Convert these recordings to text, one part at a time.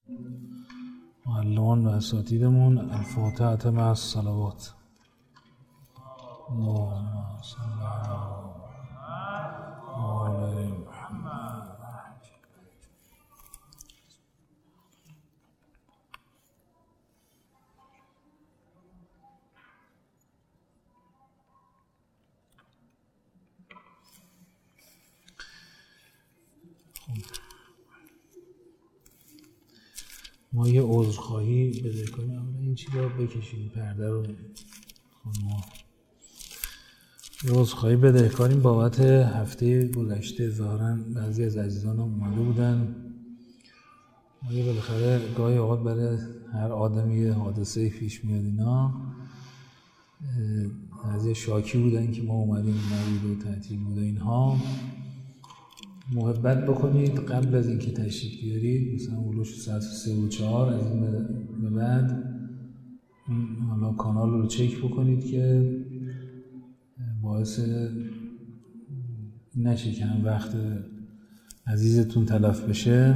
معلمان و اساتیدمون. الفاتحه مع الصلوات. اللهم صل علی محمد. ما یه عذرخواهی بده کنیم، این چیزا بکشیم پرده رو. ما یه عذرخواهی بده کنیم بابت هفته گذشته. ظاهراً بعضی از عزیزان اومده بودن. ما یه بالاخره گاهی اوقات برای هر آدمی یه حادثه پیش میاد. اینا بعضی شاکی بودن که ما اومدیم نبود و تعطیل بود. اینها محبت بکنید قبل از اینکه تشریف بیارید، مثلا اولوش ساعت 3 و 4 از این به بعد حالا کانال رو چک بکنید که باعث نشه که هم وقت عزیزتون تلف بشه،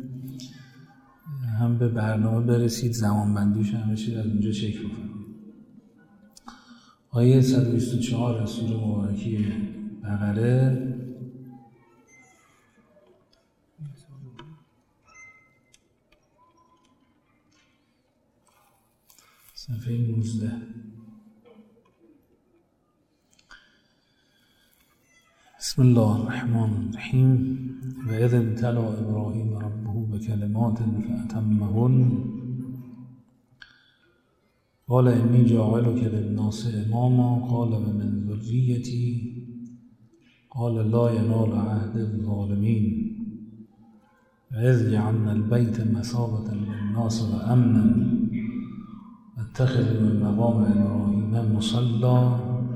هم به برنامه برسید، زمان بندیش هم بشید، از اونجا چک بکنید. آیه 124 از سوره مبارکی بقره صفحه 19. بسم الله الرحمن الرحیم. و اذ ابتلی ابراهیم ربه بکلمات فاتمهن قال انی جاعلک للناس اماما قال و من ذریتی قال لا ینال عهد الظالمین و اذ جعلنا البیت مثابة للناس و امنا واتخذوا من مقام ابراهیم مصلی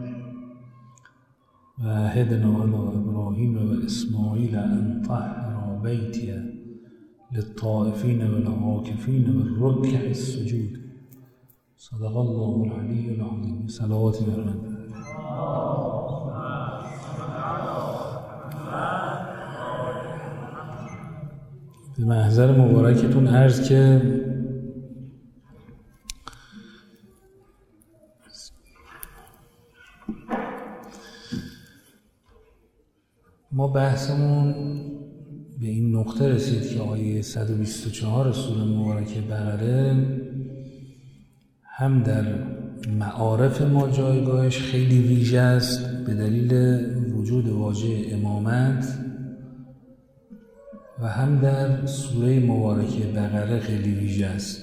و عهدنا الی ابراهیم و اسماعیل ان طهر بیتی للطائفین والعاکفین والرکع السجود. صدق الله العلی العظیم. صلوات بر به محضر مبارکتون عرض که ما بحثمون به این نقطه رسید که آیه 124 سوره مبارکه بقره هم در معارف ما جایگاهش خیلی ویژه است به دلیل وجود واژه امامت، و هم در سوره مبارکه بقره خیلی ویژه است.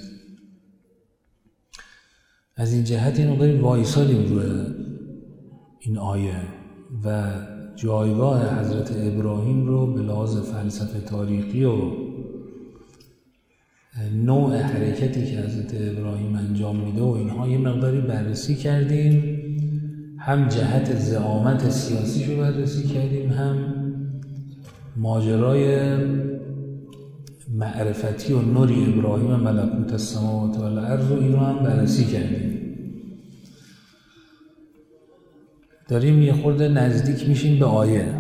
از این جهت اینو داریم وایسادیم روی این آیه و جایگاه حضرت ابراهیم رو به لحاظ فلسفه تاریخی و نوع حرکتی که حضرت ابراهیم انجام میده و اینها یه مقداری بررسی کردیم. هم جهت زعامت سیاسیش رو بررسی کردیم، هم ماجرای معرفتی و نوری ابراهیم ملکوت السماوات و الارض و اینو هم بررسی کردیم. داریم یه خورده نزدیک میشیم به آیه.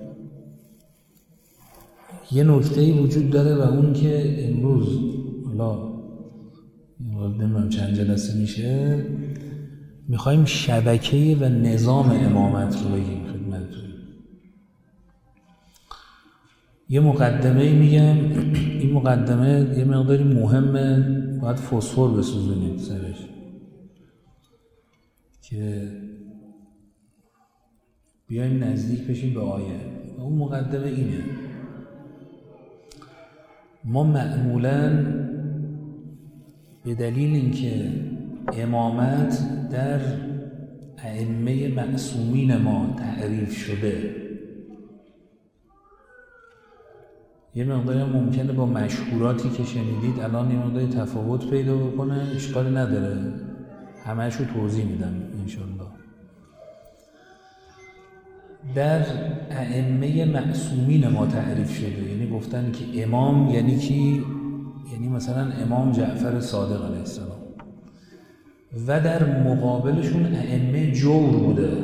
یه نکته‌ای وجود داره و اون که امروز حالا نمیدونم چند جلسه میشه میخوایم شبکه و نظام امامت رو بگیم خدمتتون. یه مقدمه میگم، این مقدمه یه مقداری مهمه، باید فسفر بسوزونید سرش که بیایم نزدیک بشیم به آیه. و اون مقدمه اینه: ما معمولاً به دلیل اینکه امامت در ائمه معصومین ما تعریف شده، یه مقداری ممکنه با مشهوراتی که شنیدید الان یه مقداری تفاوت پیدا بکنه، اشکالی نداره، همه‌ش رو توضیح میدم انشالله. در ائمه معصومین ما تعریف شده، یعنی گفتن که امام یعنی کی؟ یعنی مثلا امام جعفر صادق علیه السلام، و در مقابلشون ائمه جور بوده،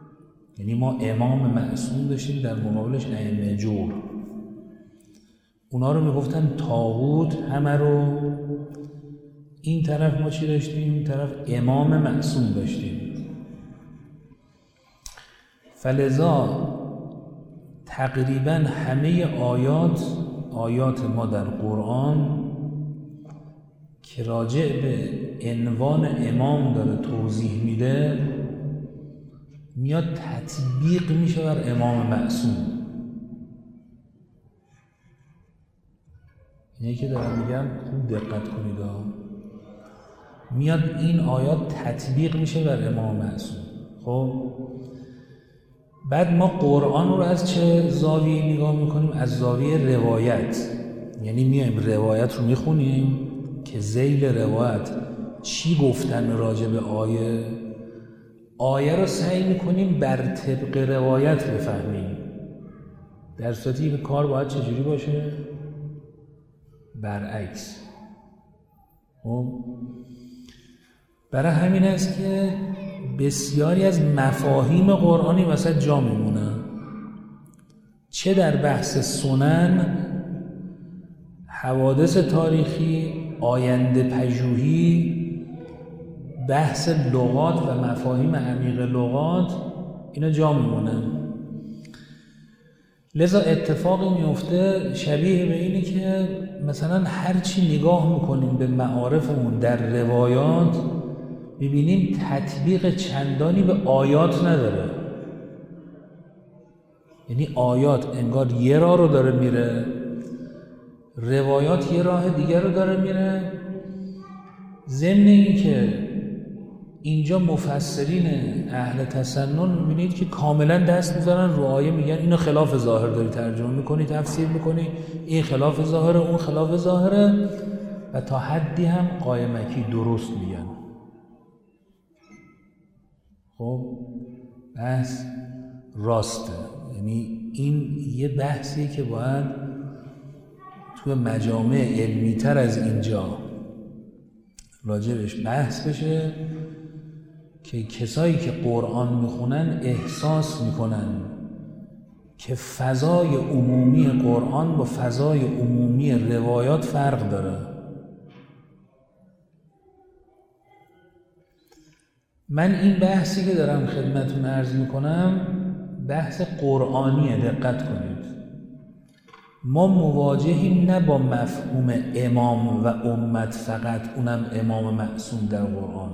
یعنی ما امام معصوم داشتیم در مقابلش ائمه جور. اونا رو میگفتن طاغوت همه رو. این طرف ما چی داشتیم؟ این طرف امام معصوم داشتیم. فلذا تقریبا همه آیات ما در قرآن که راجع به عنوان امام داره توضیح میده میاد تطبیق میشه بر امام معصوم. اینه که دارم میگم خوب دقت کنید. میاد این آیات تطبیق میشه بر امام معصوم. خب بعد ما قرآن رو از چه زاویه نگاه میکنیم؟ از زاویه روایت. یعنی میایم روایت رو میخونیم که ذیل روایت چی گفتن راجع به آیه رو سعی میکنیم بر طبق روایت بفهمیم، در صورتی که کار باید چجوری باشه؟ برعکس. برای همین است که بسیاری از مفاهیم قرآنی وسط جا میمونن، چه در بحث سنن، حوادث تاریخی، آینده پژوهی، بحث لغات و مفاهیم عمیق لغات، اینا جا میمونن. لذا اتفاقی میفته شبیه به اینه که مثلا هر چی نگاه میکنیم به معارفمون در روایات میبینیم تطبیق چندانی به آیات نداره. یعنی آیات انگار یه راه رو داره میره، روایات یه راه دیگر رو داره میره. ضمن این که اینجا مفسرین اهل تسنن میبینید که کاملا دست میذارن رو آیه، میگن اینو خلاف ظاهر داری ترجمه میکنی، تفسیر میکنی، این خلاف ظاهره، اون خلاف ظاهره، و تا حدی هم قایمکی درست میگن. خب بحث راسته. یعنی این یه بحثی که باید توی مجامع علمی تر از اینجا راجبش بحث بشه که کسایی که قرآن میخونن احساس میکنن که فضای عمومی قرآن با فضای عمومی روایات فرق داره. من این بحثی که دارم خدمتتون عرض میکنم بحث قرآنیه، دقت کنید. ما مواجهیم نه با مفهوم امام و امت فقط، اونم امام معصوم در قرآن.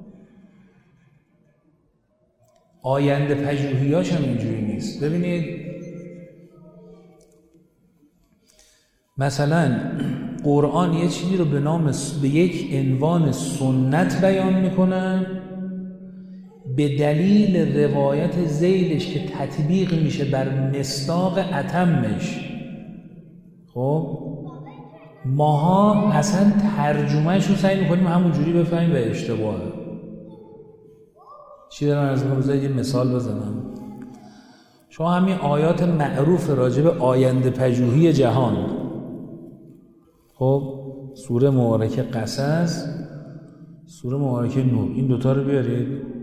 آینده پژوهیاش هم اینجوری نیست. ببینید مثلا قرآن یه چیزی رو به یک عنوان سنت بیان میکنه به دلیل روایت ذیلش که تطبیق میشه بر مصداق اتمش. خب ماها اصلا ترجمهش رو سعی میکنیم همون جوری بفهمیم و اشتباهه. چی دارم از اینکه بذارید یه مثال بزنم. شما همین آیات معروف راجع به آینده پژوهی جهان، خب سوره مبارکه قصص، سوره مبارکه نور، این دوتا رو بیارید.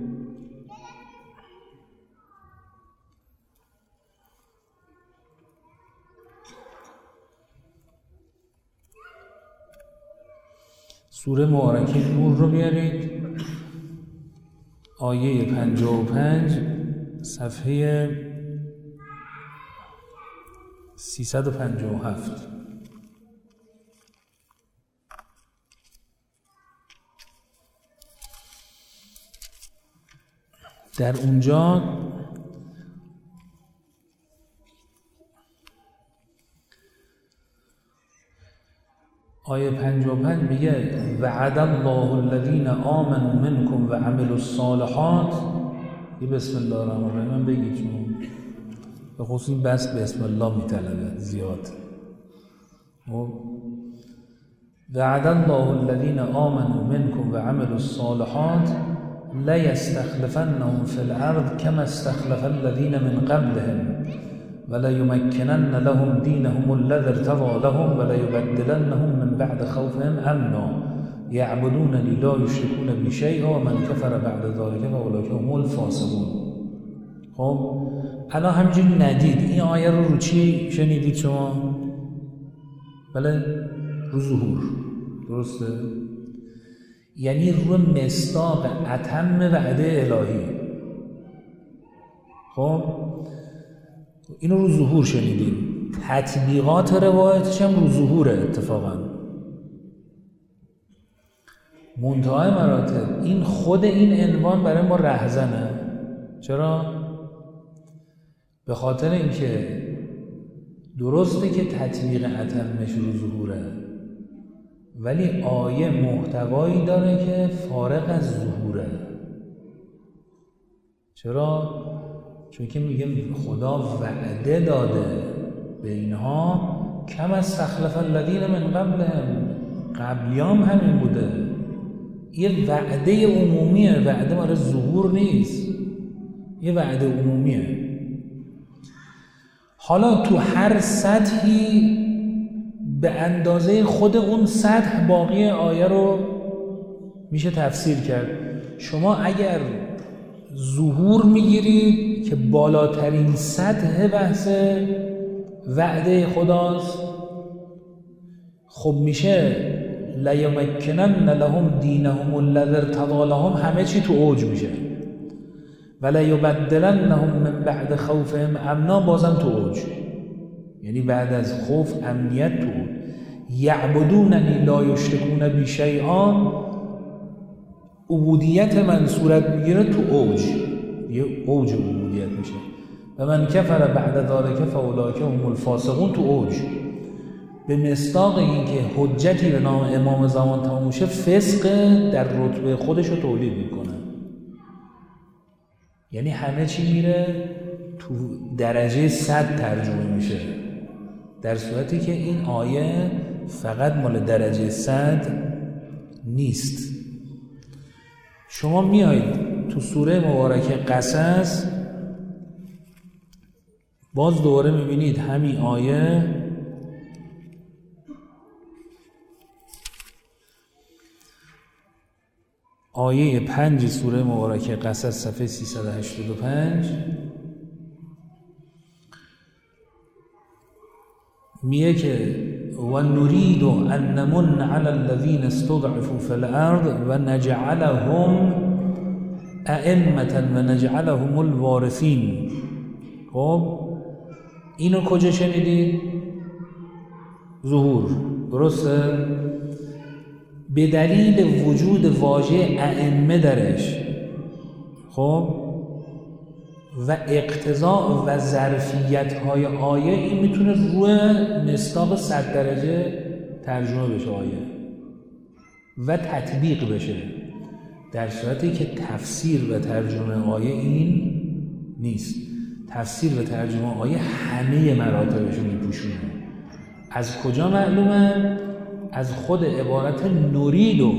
سوره مبارکه نور رو بیارید، آیه 55 صفحه 357. در اونجا آیه 55 میگه وعد الله الذین آمنوا منکم و عملوا الصالحات. یه بسم الله الرحمن الرحیم من بگید چون به خصوص این بس بسم الله میطلبه زیاد. وعد الله الذین آمنوا منکم و عملوا الصالحات لیستخلفنهم فی الارض کما استخلف الذین من قبلهم وَلَيُمَكِّنَنَّ لَهُمْ دِينَهُمُ الَّذِي ارْتَضَىٰ لَهُمْ وَلَيُبَدِّلَنَّهُمْ مِنْ بَعْدِ خَوْفِهِمْ أَمْنًا يَعْبُدُونَنِي لَا يُشْرِكُونَ بِي شَيْئًا وَمَنْ كَفَرَ بَعْدَ ذَلِكَ فَأُولَٰئِکَ هُمُ الْفَاسِقُونَ. خب الان همینجوری ندید این آیه رو چی شنیدید شما؟ بله، رو ظهور. درسته؟ یعنی رو مصداق اتم وعده الهی. خب اینو رو ظهور شنیدیم. تطبیقات روایتش هم رو ظهوره اتفاقا. منتهای مراتب این خود این عنوان برای ما رهزنه. چرا؟ به خاطر اینکه درسته که تطبیق اتمش رو ظهوره، ولی آیه محتوایی داره که فارغ از ظهوره. چرا؟ چون که میگه خدا وعده داده به اینها کم از استخلف الذین من قبلهم، قبلیام همین بوده. یه وعده عمومیه، وعده برای ظهور نیست، یه وعده عمومیه. حالا تو هر سطحی به اندازه خود اون سطح باقی آیه رو میشه تفسیر کرد. شما اگر ظهور میگیرید که بالاترین سطح بحث وعده خداست، خب میشه لیمکنن لهم دینهم الذی ارتضی لهم، همه چی تو اوج میشه. ولیبدلنهم من بعد خوفهم امنا، بازم تو اوج، یعنی بعد از خوف امنیت تو اوج. یعبدوننی لا یشرکون بی شیئا، عبودیت من صورت میگیره تو اوج، یه اوج عبودیت میشه. و من کفر بعد ذلک فاولئک هم الفاسقون، تو اوج. به مصداق این که حجتی به نام امام زمان تمام میشه، فسق در رتبه خودش رو تولید میکنه. یعنی همه چی میره تو درجه 100 ترجمه میشه، در صورتی که این آیه فقط مال درجه 100 نیست. شما میایید تو سوره مبارکه قصص، باز دوباره میبینید همین آیه 5 سوره مبارکه قصص صفحه 385 میگه که و نريد ان نمن على الذين استضعفوا في الارض و نجعلهم ائمة و نجعلهم الوارثین. خب اینو کجا شنیدید؟ ظهور. درسته؟ به دلیل وجود واژه ائمه درش، خب و اقتضاء و ظرفیت های آیه، این میتونه روی مصداق 100 درجه ترجمه بشه آیه و تطبیق بشه، در صورتی که تفسیر و ترجمه آیه این نیست. تفسیر و ترجمه آیه همه مراتبش رو میپوشونه. از کجا معلومه؟ از خود عبارت نوریدو.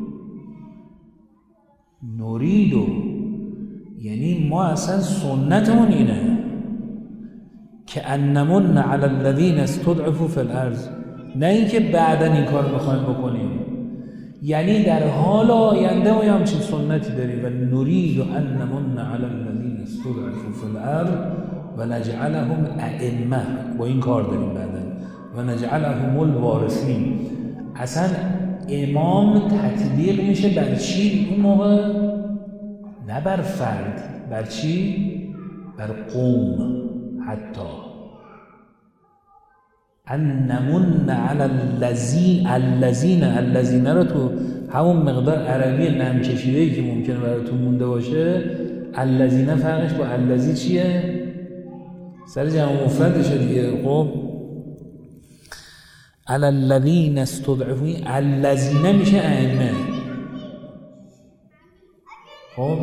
یعنی ما اصلا سنتمون اینه که انمن علی الذین استضعفوا فی الارض، نه اینکه بعدن این کار بخوایم بکنیم. یعنی در حال آینده ما همچین سنتی داریم و نرید انمن علی الذین استضعفوا فی الارض و نجعلهم ائمه، با این کار داریم بعدن و نجعلهم الوارثین. اصلا امام تطبیق میشه بر چی اون موقع؟ نه بر فرد، بر چی؟ بر قوم. حتی انمن علی الذین رو تو همون مقدار عربی نم کشیده‌ای که ممکنه براتون مونده باشه، الذین فرقش با الذی چیه؟ سر جمع مفردشه دیگه. خب علی الذین استضعفوا، الذین میشه ائمه. خب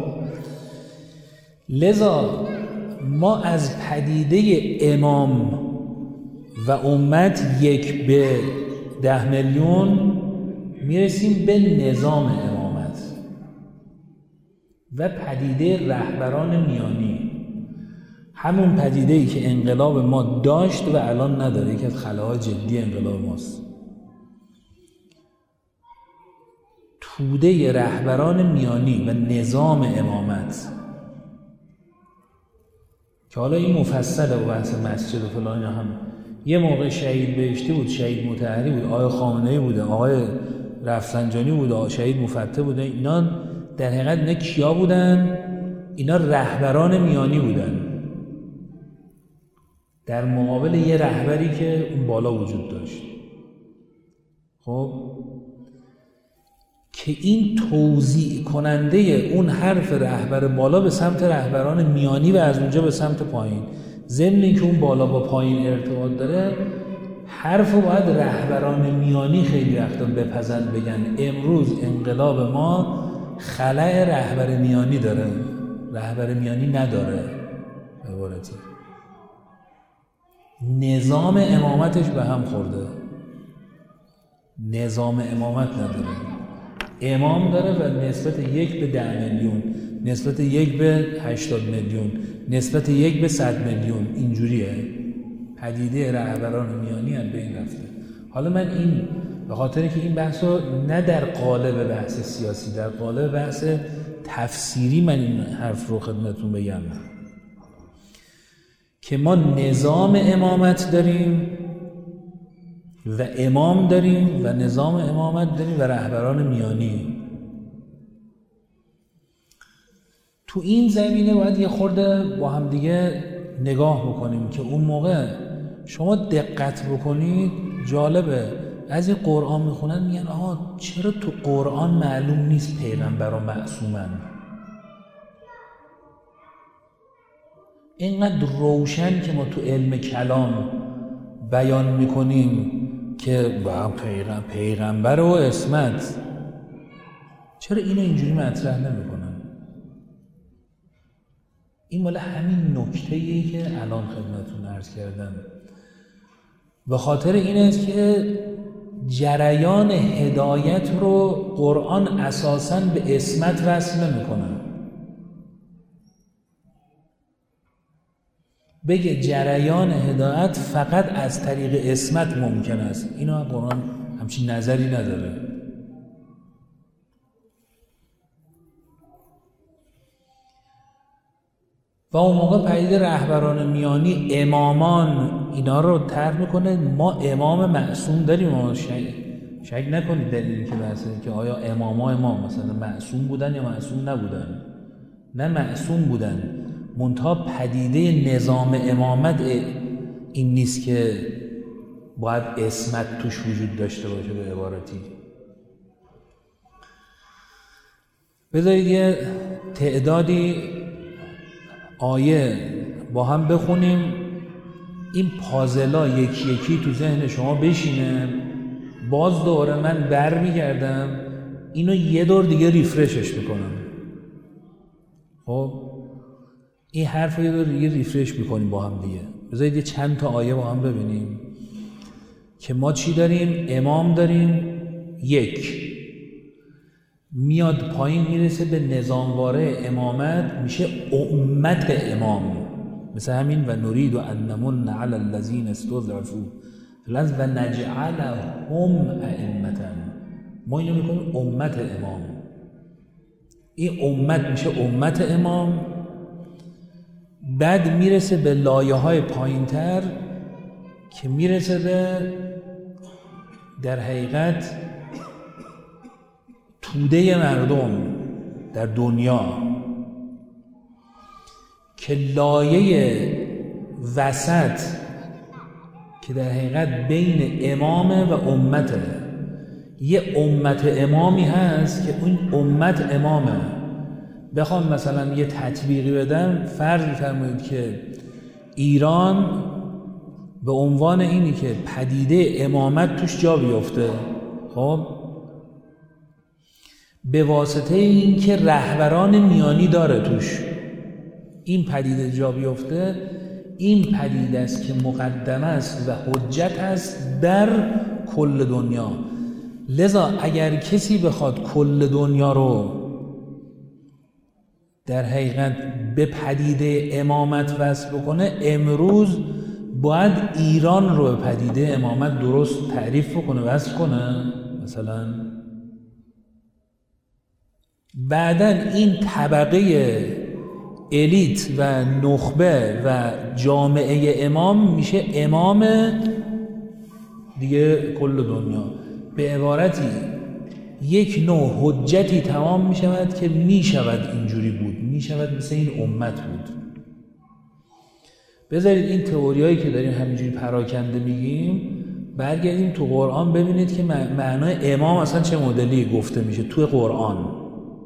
لذا ما از پدیده امام و امت 1 به 10 میلیون میرسیم به نظام امامت و پدیده رهبران میانی، همون پدیده‌ای که انقلاب ما داشت و الان نداره، یکی از خلاهای جدی انقلاب ماست. توده رهبران میانی و نظام امامت که حالا این مفصله و بحث مسجد و فلان هم یه موقع شهید بهشتی بود، شهید مطهری بود، آقای خامنه‌ای بوده، آقای رفسنجانی بوده، شهید مفتح بوده. اینا در حقیقت اینا کیا بودن؟ اینا رهبران میانی بودن در مقابل یه رهبری که اون بالا وجود داشت. خب که این توزیع کننده اون حرف رهبر بالا به سمت رهبران میانی و از اونجا به سمت پایین، ضمن اینکه اون بالا با پایین ارتباط داره، حرف رو باید رهبران میانی خیلی وقتا بپزن، بگن امروز انقلاب ما خلأ رهبر میانی داره، رهبر میانی نداره. عبارتی نظام امامتش به هم خورده، نظام امامت نداره، امام داره و نسبت 1 به 10 میلیون، نسبت 1 به 80 میلیون، نسبت 1 به 100 میلیون، اینجوریه. پدیده رهبران میانی از بین رفته. حالا من این به خاطر که این بحث رو نه در قالب بحث سیاسی، در قالب بحث تفسیری من این حرف رو خدمتتون بگم که ما نظام امامت داریم و امام داریم و نظام امامت داریم و رهبران میانی. تو این زمینه باید یه خورده با هم دیگه نگاه بکنیم که اون موقع شما دقت بکنید، جالبه از این قرآن میخونن میگن آها چرا تو قرآن معلوم نیست پیغمبر و معصومن؟ اینقدر روشن که ما تو علم کلام بیان میکنیم که پیغمبر و عصمت، چرا اینو اینجوری مطرح نمیکنن؟ این مال همین نکته‌ایه که الان خدمتتون عرض کردم. به خاطر این است که جریان هدایت رو قرآن اساساً به عصمت وصل نمی‌کنه. بگه جریان هدایت فقط از طریق عصمت ممکن است. اینو قرآن همچین نظری نداره. و اون موقع پدیده رهبران میانی، امامان، اینا رو طرح میکنه. ما امام معصوم داریم، شک نکنید دلیلی که بحثه که آیا امام مثلا معصوم بودن یا معصوم نبودن. نه معصوم بودن، منتها پدیده نظام امامت این نیست که باید عصمت توش وجود داشته باشه. به عبارتی بذارید یه تعدادی آیه با هم بخونیم، این پازلا یکی یکی تو ذهن شما بشینه. باز دوباره من برمیگردم اینو یه دور دیگه ریفرشش میکنم. خب این حرف رو یه دور دیگه ریفرش میکنیم با هم دیگه. بذارید یه چند تا آیه با هم ببینیم که ما چی داریم. امام داریم، 1 میاد پایین میرسه به نظامواره امامت، میشه امت امام. مثل همین و نرید و انمن علی الذین استضعفوا و نجعلهم ائمة، ما اینو میکنیم امت امام. این امت میشه امت امام. بعد میرسه به لایه های پایین تر که میرسه به در حقیقت توده مردم در دنیا، که لایه وسط که در حقیقت بین امامه و امته. یه امت امامی هست که اون امت امامه. بخوام مثلا یه تطبیقی بدم، فرض بفرمایید که ایران به عنوان اینی که پدیده امامت توش جا بیفته، خب به واسطه این که رهبران میانی داره توش این پدیده جا بیفته، این پدیده است که مقدمه است و حجت است در کل دنیا. لذا اگر کسی بخواد کل دنیا رو در حقیقت به پدیده امامت وصل بکنه، امروز باید ایران رو به پدیده امامت درست تعریف بکنه، وصل کنه. مثلا بعدن این طبقه الیت و نخبه و جامعه امام میشه امام دیگه کل دنیا. به عبارتی یک نوع حجتی تمام میشود که میشود اینجوری بود، میشود مثل این امت بود. بذارید این تئوریایی که داریم همینجوری پراکنده میگیم برگردیم تو قرآن ببینید که معنای امام اصلا چه مدلی گفته میشه تو قرآن.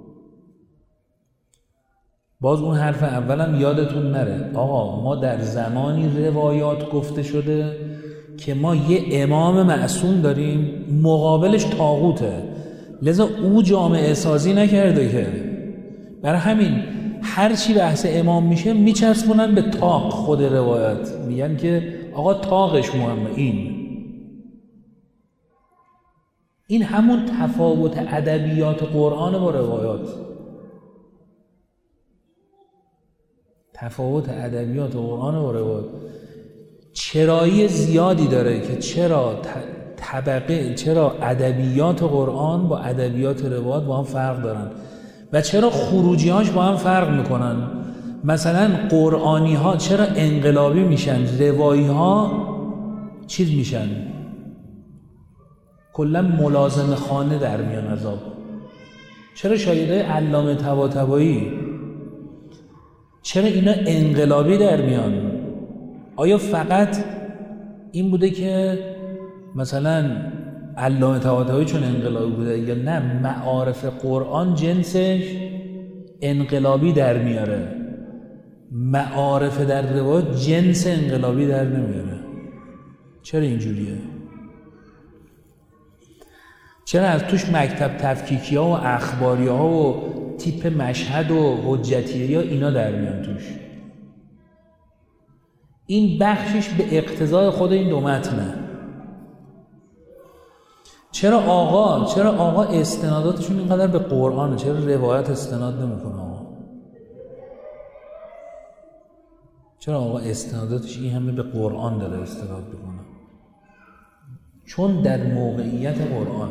باز اون حرف اولم یادتون نره، آقا ما در زمانی روایات گفته شده که ما یه امام معصوم داریم، مقابلش طاغوته، لذا او جامعه سازی نکرده که. برای همین هر چی بحث امام میشه میچسبونن به طاق خود روایت، میگن که آقا طاقش مهمه. این همون تفاوت ادبیات قرآن با روایات. تفاوت ادبیات قرآن و روایات چرایی زیادی داره که چرا ادبیات قرآن با ادبیات روایات با هم فرق دارن و چرا خروجی‌هاش با هم فرق میکنن. مثلا قرآنی ها چرا انقلابی میشن، روایی ها چیز میشن، کلا ملازم خانه در میان عذاب. چرا شاهدای علامه طباطبایی چرا اینا انقلابی در میان؟ آیا فقط این بوده که مثلا علامه طباطبایی چون انقلابی بوده، یا نه معارف قرآن جنسش انقلابی در میاره، معارف در روایات جنس انقلابی در نمیاره؟ چرا اینجوریه؟ چرا از توش مکتب تفکیکی ها و اخباری ها و تیپ مشهد و حجتیه یا اینا در میان توش؟ این بخشش به اقتضای خود این دو متنه. چرا آقا استناداتشون اینقدر به قرآنه، چرا روایت استناد نمیکنه آقا؟ چرا آقا استناداتش این همه به قرآن داره استناد میکنه؟ چون در موقعیت قرآنه.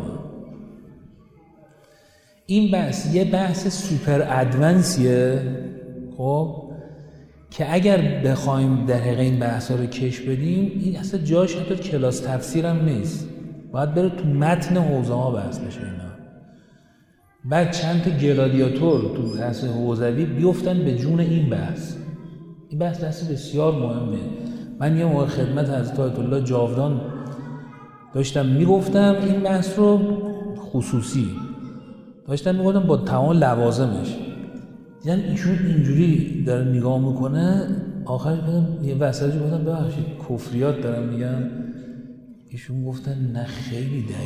این بحث یه بحث سوپر ادوانسیه، خب، که اگر بخوایم در حقیقت این بحثا رو کش بدیم این اصلا جاش حتی کلاس تفسیر هم نیست، باید بره تو متن حوزه ها بحث بشه اینا. بعد چند تا گلادیاتور تو بحث حوزوی بیفتن به جون این بحث. این بحث بسیار مهمه. من یه موقع خدمت حضرت آیت الله جاودان داشتم میگفتم این بحث رو، خصوصی داشتم میگفتم با تمام لوازمش، دیدم ایشون اینجوری داره نگاه میکنه، آخرش بدم یه وسطی گفتم ببخشید کفریات دارم میگم، ایشون گفتن نه خیلی دقیقه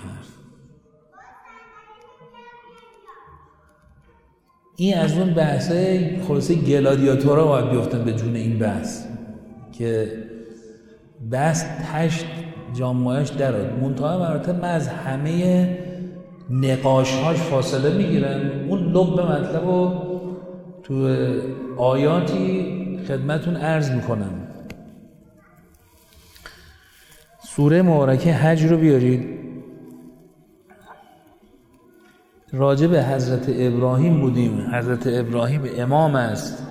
این از اون بحثه خلاصه گلادیاتورها باید بیفتن به جون این بحث که بحث تشت جامعهش دراد. منتها مراتب من از همه نقاشهاش فاصله میگیرم، اون لب مطلب رو تو آیاتی خدمتون عرض میکنم. سوره مبارکه حج رو بیارید. راجع به حضرت ابراهیم بودیم. حضرت ابراهیم امام است،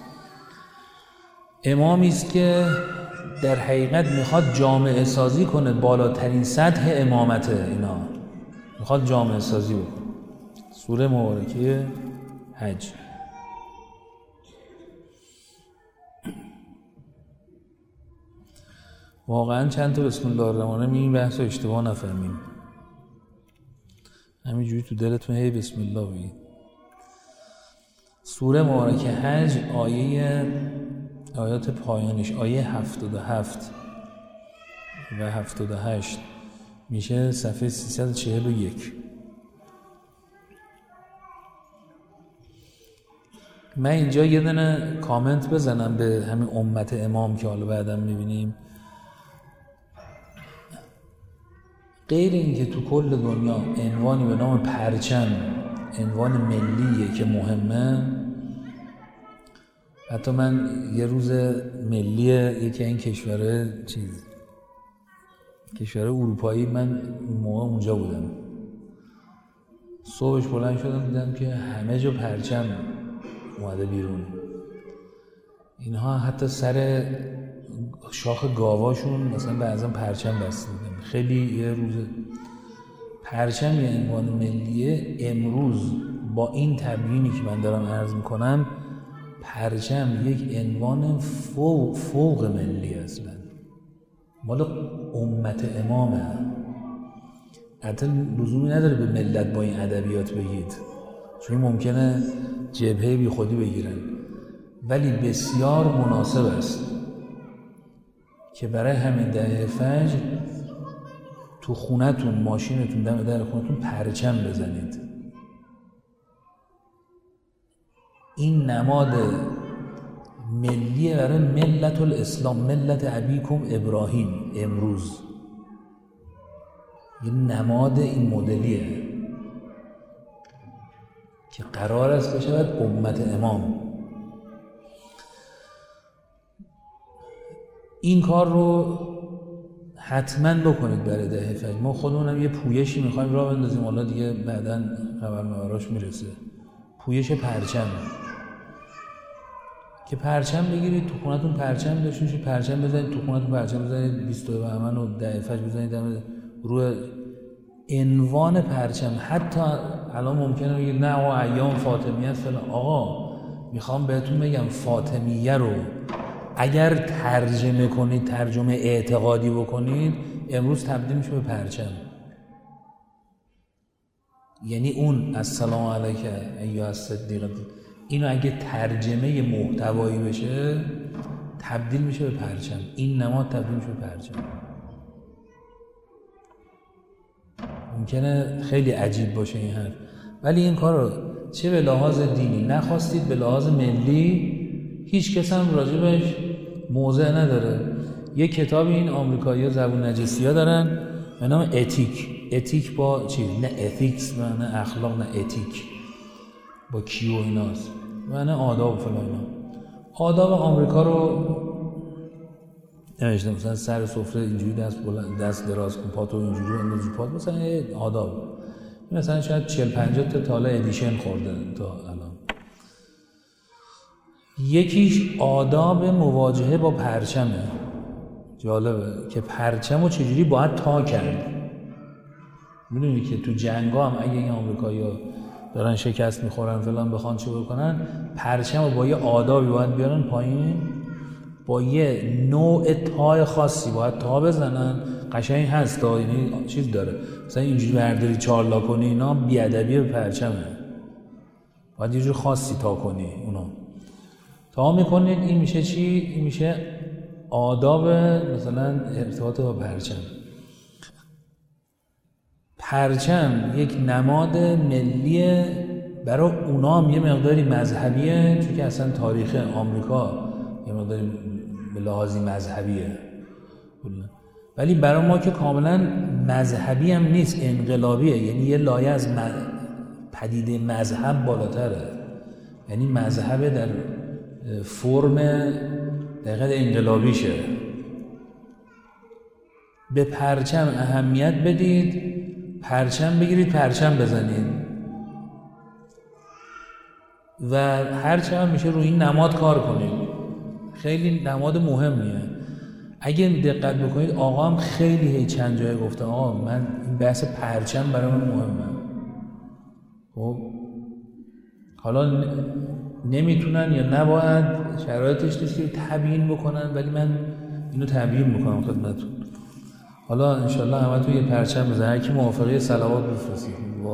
امامی است که در حقیقت میخواد جامعه سازی کنه، بالاترین سطح امامته، اینا میخواد جامعه سازی بکنه. سوره مبارکه حج. واقعا چند تا بسم الله الرحمن الرحیم این بحث رو اشتباه نفهمیم، همینجوری تو دلتون هی بسم الله بگید. سوره مبارکه حج آیات پایانش آیه 77 و 78 میشه صفحه 341. من اینجا یه دونه کامنت بزنم به همین امت امام که حالا بعدم میبینیم. غیر اینکه تو کل دنیا عنوانی به نام پرچم، عنوان ملیه که مهمه، حتی من یه روز ملی یکی این کشور اروپایی، من موقع اونجا بودم، صبحش بلند شدم دیدم که همه جا پرچم اومده بیرون. اینها حتی سر شاخ گاواشون مثلا بعضا پرچم بسته بودن. خیلی یه روز پرچم یه عنوان ملیه. امروز با این تبیینی که من دارم عرض میکنم، پرچم یک عنوان فوق ملی اصلا مال امت امامه. حتی لزومی نداره به ملت با این ادبیات بگید، چون ممکنه جبهه بی خودی بگیرن، ولی بسیار مناسب است که برای همین دهه فجر تو خونتون، ماشینتون، دم در خونتون پرچم بزنید. این نماد ملیه برای ملت الاسلام، ملت ابیکم ابراهیم. امروز یه نماد این مدلیه که قرار است بشود امت امام. این کار رو حتما بکنید برای دهه فجر. ما خودمونم یه پویشی میخوایم راه بندازیم، حالا دیگه بعداً خبر مبراش میرسه. پویش پرچم، که پرچم بگیرید تو خونتون، پرچم داشته باشید، پرچم بزنید تو خونتون، پرچم بزنید 22 بهمن و دهه فجر بزنید روی عنوان پرچم. حتی الان ممکنه بگید نه آقا ایام فاطمیه است فلان. آقا میخوام بهتون بگم فاطمیه رو اگر ترجمه کنید، ترجمه اعتقادی بکنید، امروز تبدیل میشه به پرچم. یعنی اون السلام علیک ایها الصدیق، اینو اگه ترجمه محتوایی بشه تبدیل میشه به پرچم. این نماد تبدیل میشه به پرچم. ممکنه خیلی عجیب باشه این حرف، ولی این کار رو چه به لحاظ دینی نخواستید، به لحاظ ملی هیچ کس هم راجبش موضع نداره. یه کتابی این آمریکایی‌ها زبون نجسی‌ها دارن به نام اتیک با چی؟ نه اتیکس، نه اخلاق، نه اتیک با کیو ایناست، نه آداب فلان اینا. آداب آمریکا رو نوشته، مثلا سر سفره اینجوری دست دراز کن، پاتو اینجوری انداز رو پات، مثلا آداب. مثلا شاید 40-50 تا تالا ادیشن خورده تا الان. یکیش آداب مواجهه با پرچمه. جالبه که پرچمو چجوری باید تا کرد. میدونی که تو جنگا هم اگه این آمریکایی‌ها دارن شکست میخورن فلان بخوان چه بکنن، پرچمو با یه آدابی باید بیارن پایین، با یه نوع تای خاصی باید تا بزنن. قشنگ هست تا، یعنی چیز داره، مثلا اینجوری برداری چارلا کنی اینا بیادبی به پرچمه، باید یه جور خاصی تا کنی. اونو تا میکنید. این میشه چی؟ این میشه آداب مثلا ارتباط با پرچم. پرچم یک نماد ملیه، برای اونا هم یه مقداری مذهبیه، چون که اصلا تاریخ آمریکا یه مقداری به لحاظی مذهبیه، ولی برای ما که کاملا مذهبی هم نیست، انقلابیه. یعنی یه لایه از پدیده مذهب بالاتره، یعنی مذهب در فرم دقیقاً انقلابیشه. به پرچم اهمیت بدید، پرچم بگیرید، پرچم بزنید و هر چقدر میشه روی این نماد کار کنید. خیلی نماد مهمیه. اگه دقت بکنید آقا هم خیلی چند جای گفته آقا من این بحث پرچم برای من مهمه. خب حالا نمیتونن یا نباید، شرایطش نیست که تبیین بکنن، ولی من اینو تبیین میکنم خدمتتون. حالا انشالله همه تو یه پرچم بزن، هر کی موافقه صلوات بفرستید.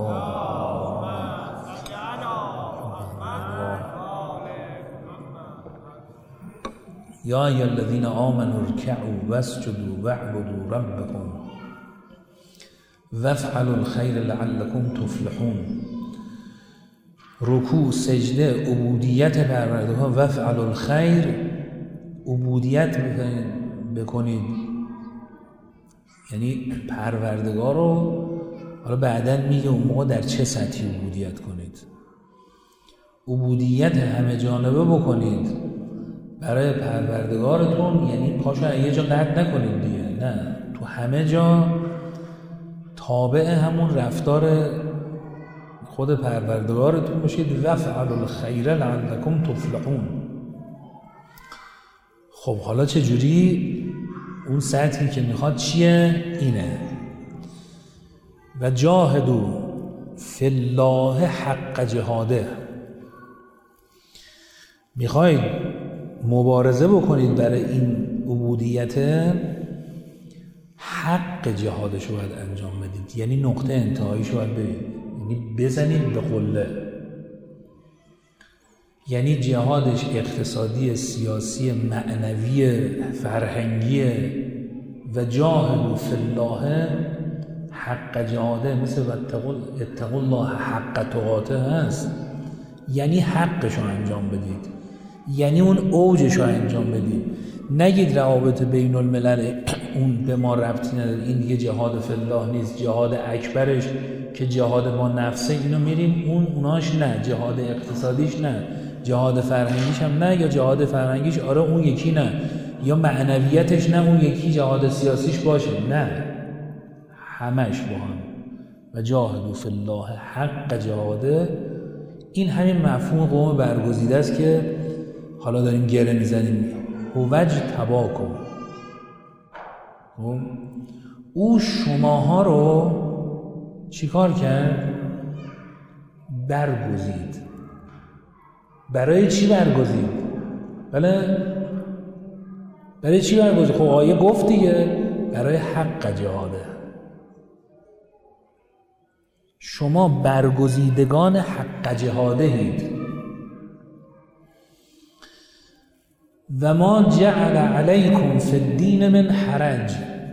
یا ایها الذین آمنوا ارکعوا واسجدوا واعبدوا ربکم وافعلوا الخیر لعلکم تفلحون. رکوع، سجده، عبودیت پروردگار. وافعلوا الخیر، عبودیت بکنید، یعنی پروردگار رو حالا بعداً میگه اون موقع در چه سطحی عبودیت کنید. عبودیت همه جانبه بکنید برای پروردگارتون، یعنی پاشو یه جا قطع نکنید دیگه، نه، تو همه جا تابع همون رفتار خود پروردگارتون باشید. وافعلوا الخیر لعلکم تفلحون. خب حالا چجوری اون سطحی که میخواد چیه؟ اینه و جاهدوا فی الله حق جهاده. میخواید مبارزه بکنید برای این عبودیت، حق جهادش رو باید انجام بدید، یعنی نقطه انتهاییش رو باید برید، یعنی بزنید به قله، یعنی جهادش اقتصادی، سیاسی، معنوی، فرهنگی و جاهدوا فی الله حق جهاده مثل اتقوا الله حق تقاته هست، یعنی حقش رو انجام بدید، یعنی اون اوجش رو انجام بدید. نگید روابط بین الملل اون به ما ربطی نداره، این دیگه جهاد فی الله نیست، جهاد اکبرش که جهاد ما نفسه اینو میریم اوناش نه، جهاد اقتصادیش نه، جهاد فرهنگیش هم نه، یا جهاد فرهنگیش آره اون یکی نه، یا معنویتش نه اون یکی جهاد سیاسیش باشه، نه، همش با هم. و جاهدوا فی الله حق جهاده، این همین مفهوم قوم برگزیده است که حالا داریم گره میزنیم. هو اجتباکم، او شماها رو چیکار کرد؟ برگزید. برای چی برگزید؟ بله برای چی برگزید؟ خب آیه گفت دیگه، برای حق جهاده. شما برگزیدگان حق جهادهید. و ما جعل علیکم فی الدین من حرج.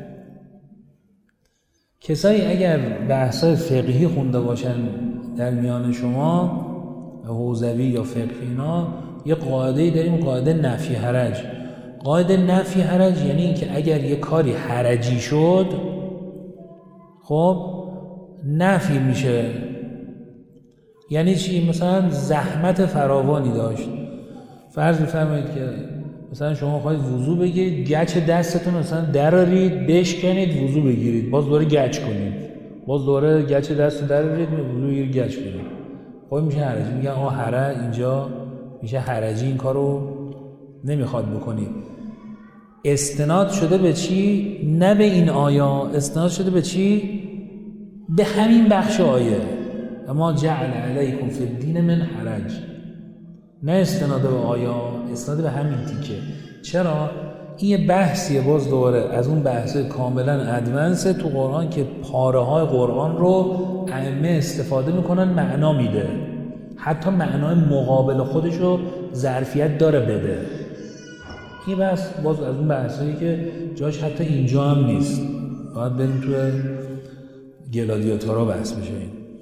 کسایی اگر بحثای فقهی خونده باشن در میان شما، حوزوی یا فقهینا، یه قاعده‌ای داریم، قاعده نفی حرج. قاعده نفی حرج یعنی این که اگر یه کاری حرجی شد، خب نفی میشه. یعنی چی؟ مثلا زحمت فراوانی داشت. فرض بفرمایید که مثلا شما خواهید وضو بگیرید، گچ دستتون مثلا درارید، بشکنید، وضو بگیرید، باز دوباره گچ کنید، باز دوباره گچ دستو درارید، وضو بگیرید، گچ کنید. خب میشه حرجی. میگن حرج اینجا میشه حرجی، این کارو نمیخواد بکنید. استناد شده به چی؟ نه به این آیا، استناد شده به چی؟ به همین بخش آیه. اما جعل علیکم فی الدین من حرج، نه استناد به آیا، استناد به همین تیکه. چرا؟ این یه بحثیه باز دوباره از اون بحث کاملا ادوانس تو قرآن که پاره های قرآن رو ائمه استفاده میکنن، معنا میده، حتی معنای مقابل خودش رو ظرفیت داره بده. این بحث باز از اون بحثایی که جاش حتی اینجا هم نیست، باید بریم تو گلادیاتورا بحث بشه.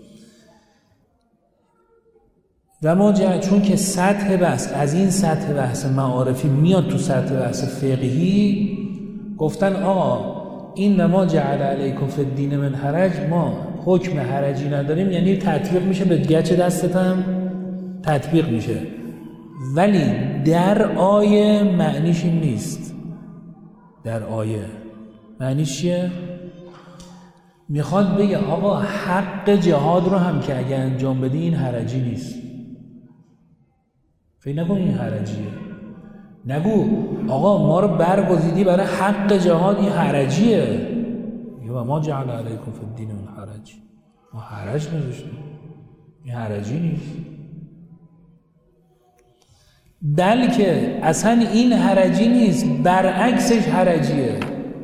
و ما چون که سطح بحث از این سطح بحث معارفی میاد تو سطح بحث فقهی، گفتن آقا این و ما جعل علیکم فی الدین من حرج، ما حکم حرجی نداریم، یعنی تطبیق میشه به گچ دستت هم تطبیق میشه، ولی در آیه معنیش این نیست. در آیه معنیش چیه؟ میخواد بگه آقا حق جهاد رو هم که اگه انجام بدی این حرجی نیست. فکر نکن این حرجیه. نگو آقا ما رو برگزیدی برای حق جهاد، این حرجیه. یا ما جعل علیکم فی الدین من حرج، ما حرج نذاشتیم، این حرجی نیست. بلکه اصلا این حرجی نیست، برعکسش حرجیه.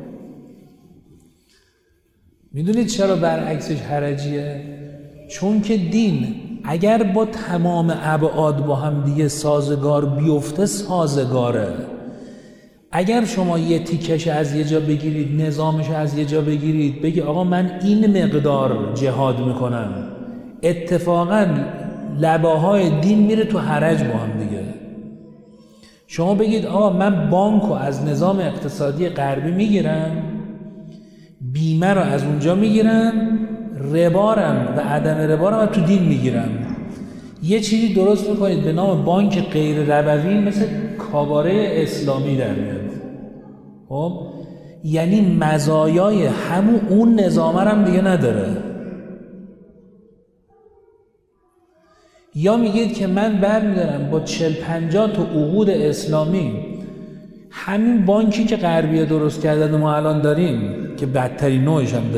میدونید چرا برعکسش حرجیه؟ چون که دین اگر با تمام ابعاد با هم دیگه سازگار بیفته سازگاره. اگر شما یه تیکش از یه جا بگیرید، نظامش از یه جا بگیرید، بگی آقا من این مقدار جهاد میکنم، اتفاقا لباهای دین میره تو حرج با هم دیگه. شما بگید آقا من بانکو از نظام اقتصادی غربی میگیرم، بیمه رو از اونجا میگیرم، ربارم و عدم ربارم رو تو دین میگیرم، یه چیزی درست میکنید به نام بانک غیر ربوی، مثل کاباره اسلامی در میاد. خب یعنی مزایای همون اون نظامه هم دیگه نداره. یا میگید که من برمیدارم با 40-50 تا عقود اسلامی همین بانکی که غربیه درست کردن و ما الان داریم که بدترین نوعش هم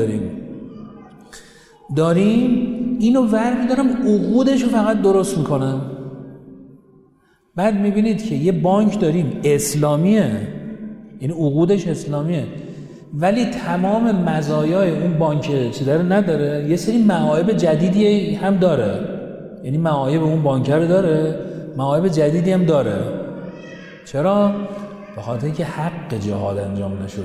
داریم اینو ور میدارم عقودش رو فقط درست میکنم. بعد میبینید که یه بانک داریم اسلامیه، یعنی عقودش اسلامیه، ولی تمام مزایای اون بانک چی داره نداره، یه سری معایب جدیدی هم داره، یعنی معایب اون بانک رو داره، معایب جدیدی هم داره. چرا؟ به خاطر اینکه حق جهاد انجام نشده.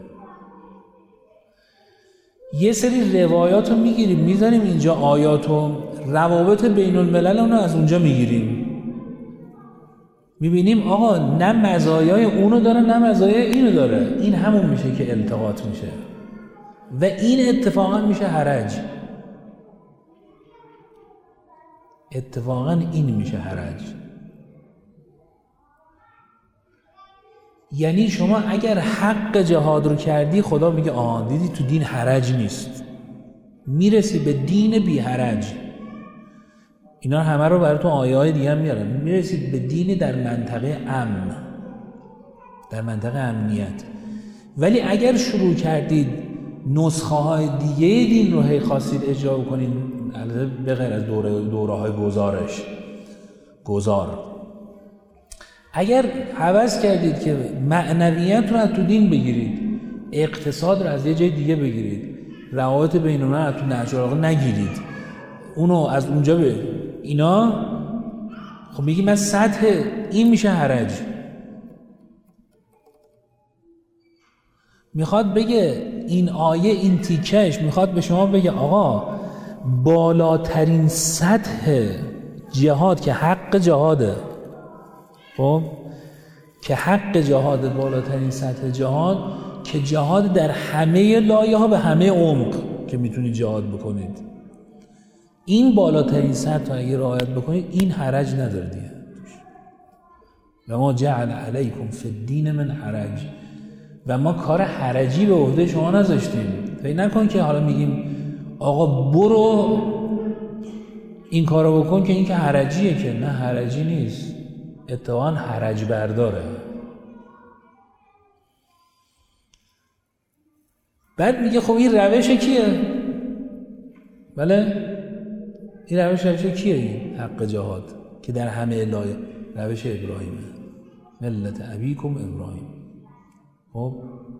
یه سری روایات رو میگیریم میذاریم اینجا، آیات و روابط بین الملل اونو از اونجا میگیریم، میبینیم آقا نه مزایای اونو داره نه مزایای اینو داره. این همون میشه که التقاط میشه و این اتفاقا میشه حرج. اتفاقا این میشه حرج. یعنی شما اگر حق جهاد رو کردی، خدا میگه دیدی تو دین حرج نیست، میرسی به دین بی حرج. اینا همه رو براتون آیه‌های دیگه هم میارم. میرسید به دین در منطقه امن، در منطقه امنیت. ولی اگر شروع کردید نسخه های دیگه دین رو هی خواستید اجرا کنید، البته به غیر از دوره‌های گذار، اگر هوس کردید که معنویت رو از تو دین بگیرید، اقتصاد رو از یه جای دیگه بگیرید، روابط بین الملل رو تو نهج البلاغه نگیرید، اونو از اونجا به اینا، خب میگی من سطح این میشه حرج. میخواد بگه این آیه، این تیکش میخواد به شما بگه آقا بالاترین سطح جهاد که حق جهاده، خب که حق جهاد بالاترین سطح جهاد، که جهاد در همه لایه ها به همه عمق که میتونید جهاد بکنید، این بالاترین سطح اگه رعایت بکنید این حرج نداره دیگه. و ما جعل علیکم فی الدین من حرج، و ما کار حرجی به عهده شما نذاشتیم. فکر نکن که حالا میگیم آقا برو این کارو بکن که این که حرجیه، که نه حرجی نیست، اتفاقاً حرج برداره. بعد میگه خب این روش کیه؟ بله این روش کیه؟ این حق جهاد که در همه لایه، روش ابراهیمه، ملت ابیکم ابراهیم. خب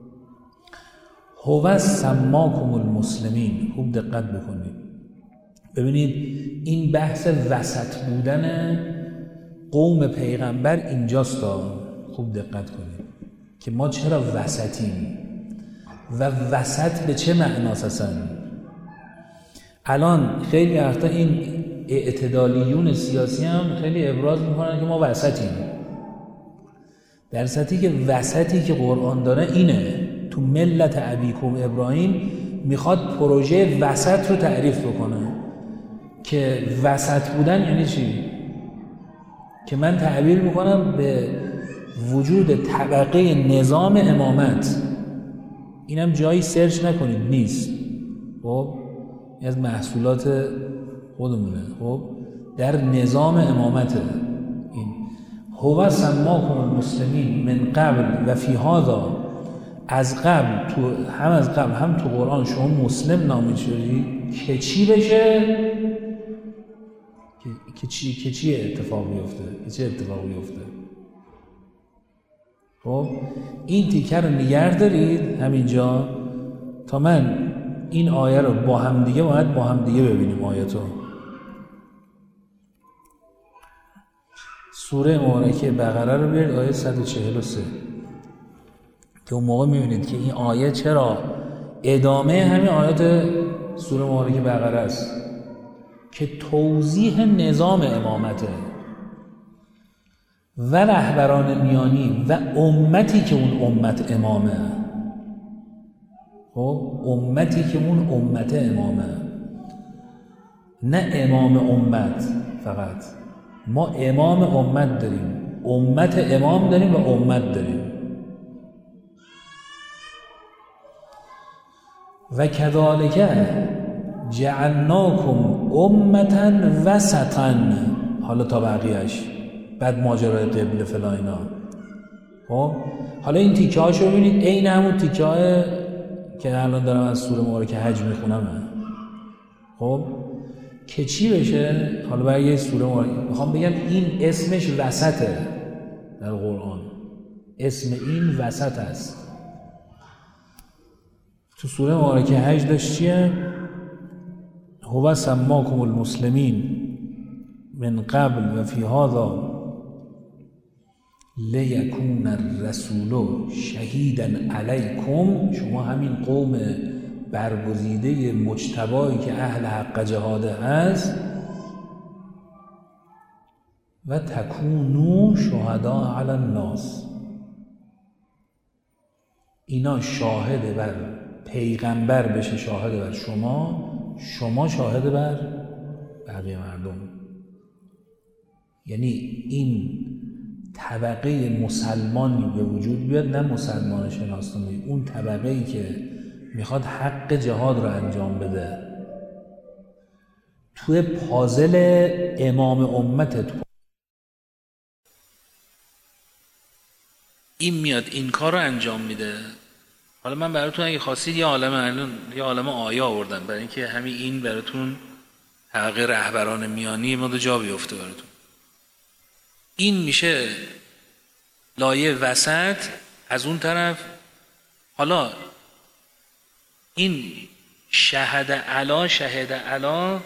هو سماکم المسلمین. خوب دقت بکنید ببینید این بحث وسط بودن قوم پیغمبر اینجاست. خوب دقت کنید که ما چرا وسطیم و وسط به چه معناست اصلا. الان خیلی وقتا این اعتدالیون سیاسی هم خیلی ابراز میکنن که ما وسطیم، در سطحی که وسطی که قرآن داره اینه. تو ملت ابیکم ابراهیم میخواد پروژه وسط رو تعریف بکنه که وسط بودن یعنی چی؟ که من تعبیر میکنم به وجود طبقه نظام امامت. اینم جایی سرچ نکنید، نیست. خب از محصولات خودمونه. خب در نظام امامت این هو سماکم المسلمین من قبل و فی هذا، از قبل، تو هم از قبل هم تو قرآن شما مسلم نامید شدی که چی بشه؟ که چی اتفاق بیفته؟ که چه اتفاق بیفته؟ خب این تیکه رو نگه دارید همینجا تا من این آیه رو با هم دیگه ببینیم. آیاتو سوره مبارکه بقره رو بیارید، آیه 143، که اون موقع میبینید که این آیه چرا ادامه همین آیات سوره مبارکه بقره است که توضیح نظام امامته و رهبران میانی و امتی که اون امت امامه. خب امتی که اون امت امامه، نه امام امت فقط. ما امام امت داریم، امت امام داریم و امت داریم. و کذالک جعلناکم امتا وسطا. حالا تا بقیهش، بعد ماجرای قبله فلا اینا. خب حالا این تیکه هاشو ببینید، عین همون تیکه های که الان دارم از سوره مبارکه حج میخونم. خب که چی بشه؟ حالا برای یه سوره مبارکه میخوام بگم این اسمش وسطه در قرآن، اسم این وسط است. تو سوره مبارکه حج داشت چیه؟ هو سماکم المسلمین من قبل و فی هذا لیکون الرسول شهیدا علیکم. شما همین قوم برگزیده مجتبایی که اهل حق جهاده هست، و تکونوا شهداء علی الناس، اینا شاهد بر پیغمبر بشه، شاهد بر شما، شما شاهد بر بقیه مردم. یعنی این طبقه مسلمانی به وجود بیاد، نه مسلمان شناسنامه، اون طبقه ای که میخواد حق جهاد رو انجام بده توی پازل امام امت، این میاد این کار رو انجام میده. حالا من براتون اگه خواستید یه عالم آیه آوردم برای اینکه همین این براتون طبقه رهبران میانی ما جا بیفته براتون. این میشه لایه وسط. از اون طرف حالا این شهد علا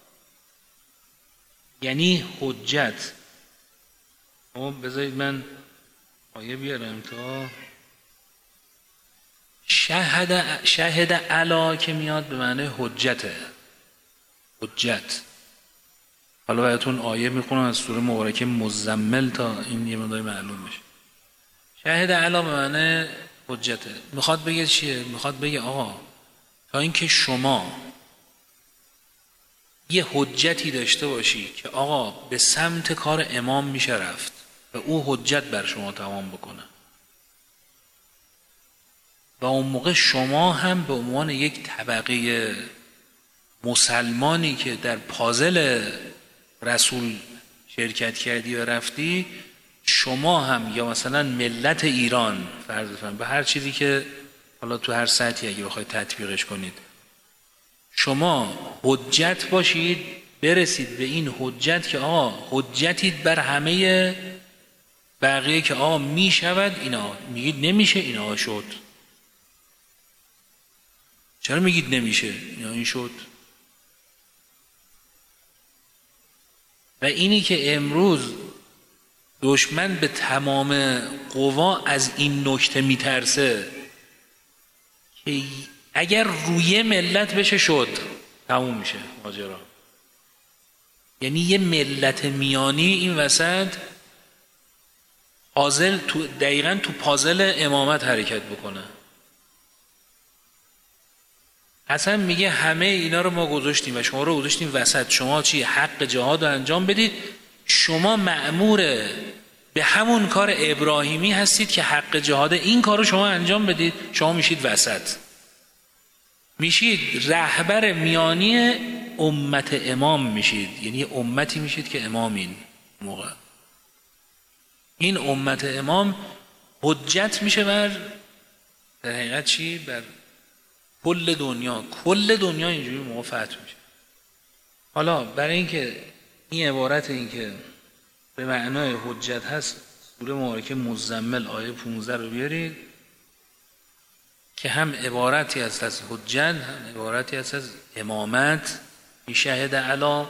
یعنی حجت. خب بذارید من آیه بیارم تا شهد علا که میاد به معنی حجته، حجت. حالا براتون آیه میخونم از سوره مبارکه مزمل تا این یه مقدار معلوم بشه. شهد علا به معنی حجته. میخواد بگه چیه؟ میخواد بگه آقا تا اینکه شما یه حجتی داشته باشی که آقا به سمت کار امام میشه رفت و او حجت بر شما تمام بکنه، و اون موقع شما هم به عنوان یک طبقه مسلمانی که در پازل رسول شرکت کردی و رفتی، شما هم یا مثلا ملت ایران فرض کنید به هر چیزی که حالا تو هر سطحی اگه بخواید تطبیقش کنید، شما حجت باشید، برسید به این حجت که آقا حجتید بر همه بقیه که آقا می شود. اینا میگید نمیشه، اینا شد. چرا میگید نمیشه؟ اینا این شد. و اینی که امروز دشمن به تمام قوا از این نکته میترسه که اگر روی ملت بشه شد تموم میشه ماجرا. یعنی یه ملت میانی این وسط پازل دقیقاً تو پازل امامت حرکت بکنه. اصلا میگه همه اینا رو ما گذاشتیم و شما رو گذاشتیم وسط. شما چی؟ حق جهاد رو انجام بدید. شما مأمور به همون کار ابراهیمی هستید که حق جهاد، این کار رو شما انجام بدید. شما میشید وسط، میشید رهبر میانی امت امام میشید. یعنی امتی میشید که امامین موقع. این امت امام حجت میشه بر در حقیقت چی؟ بر کل دنیا. کل دنیا اینجوری موقع فتح میشه. حالا برای اینکه این عبارت این که به معنای حجت هست، سوره مبارکه مزمل آیه 15 رو بیارید که هم عبارتی است از حجت، هم عبارتی است از امامت. شهد علا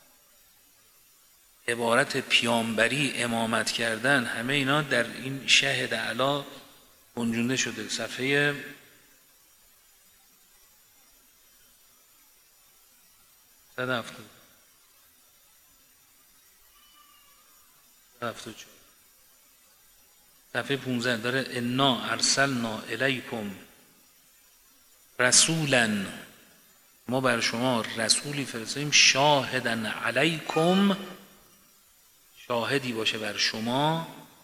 عبارت پیامبری، امامت کردن، همه اینا در این شهد علا گنجونده شده. صفحه 170 صفحه 15 داره انا ارسلنا الیکم رسولا، ما بر شما رسولی فرستادیم، شاهدن علیکم، شاهدی باشه بر شما،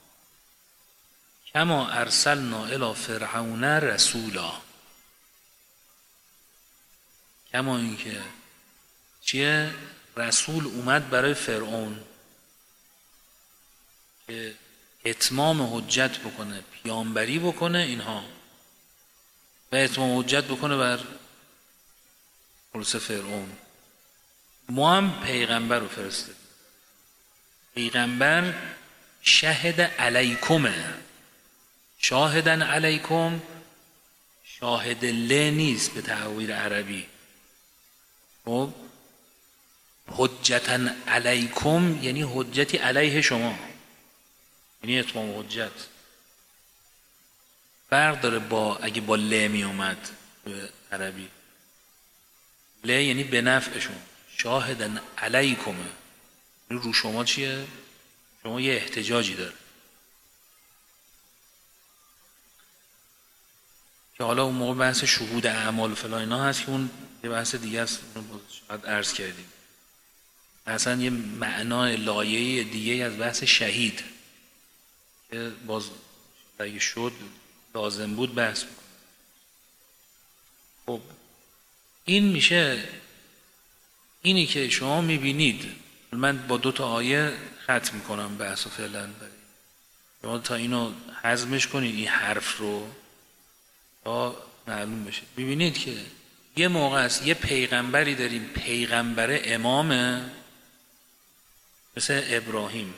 کما ارسلنا الی فرعون رسولا، کما اینکه چیه؟ رسول اومد برای فرعون که اتمام حجت بکنه، پیامبری بکنه اینها، و اتمام حجت بکنه بر خلاص فرعون. ما هم پیغمبر رو فرستادیم. پیغمبر شهد علیکمه. شاهدن علیکم شاهد له نیست به تعبیر عربی. خب حجتن علیکم یعنی حجتی علیه شما، یعنی اتمام حجت. فرق داره با اگه با له می اومد به عربی. له یعنی به نفع شما. شاهدن علیکمه رو شما چیه؟ شما یه احتجاجی داره که حالا اون موقع بحث شهود اعمال و فلان اینا هست که اون یه بحث دیگه است، شاید عرض کردیم. اصلا یه معنای لایه‌ای دیگه از بحث شهید که باز اگه شد لازم بود بحث میکنه. خب این میشه اینی که شما میبینید. من با 2 تا آیه ختم میکنم بحث و فعلا شما تا اینو هضمش کنید این حرف رو تا معلوم بشه. ببینید که یه موقع است یه پیغمبری داریم، پیغمبر امامه مثل ابراهیم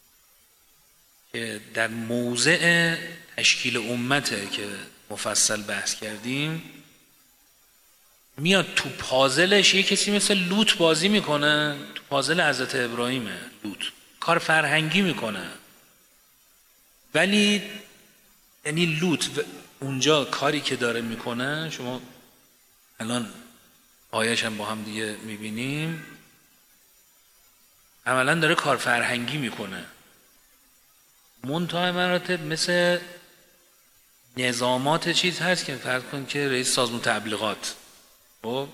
که در موضع تشکیل امته که مفصل بحث کردیم، میاد تو پازلش یه کسی مثل لوط بازی میکنه. تو پازل حضرت ابراهیمه لوط، کار فرهنگی میکنه، ولی یعنی لوط اونجا کاری که داره میکنه، شما الان آیه‌اش هم با هم دیگه میبینیم، عملا داره کار فرهنگی میکنه. منتهای مراتب مثل نظامات چیز هست که فرض کن که رئیس سازمان تبلیغات خب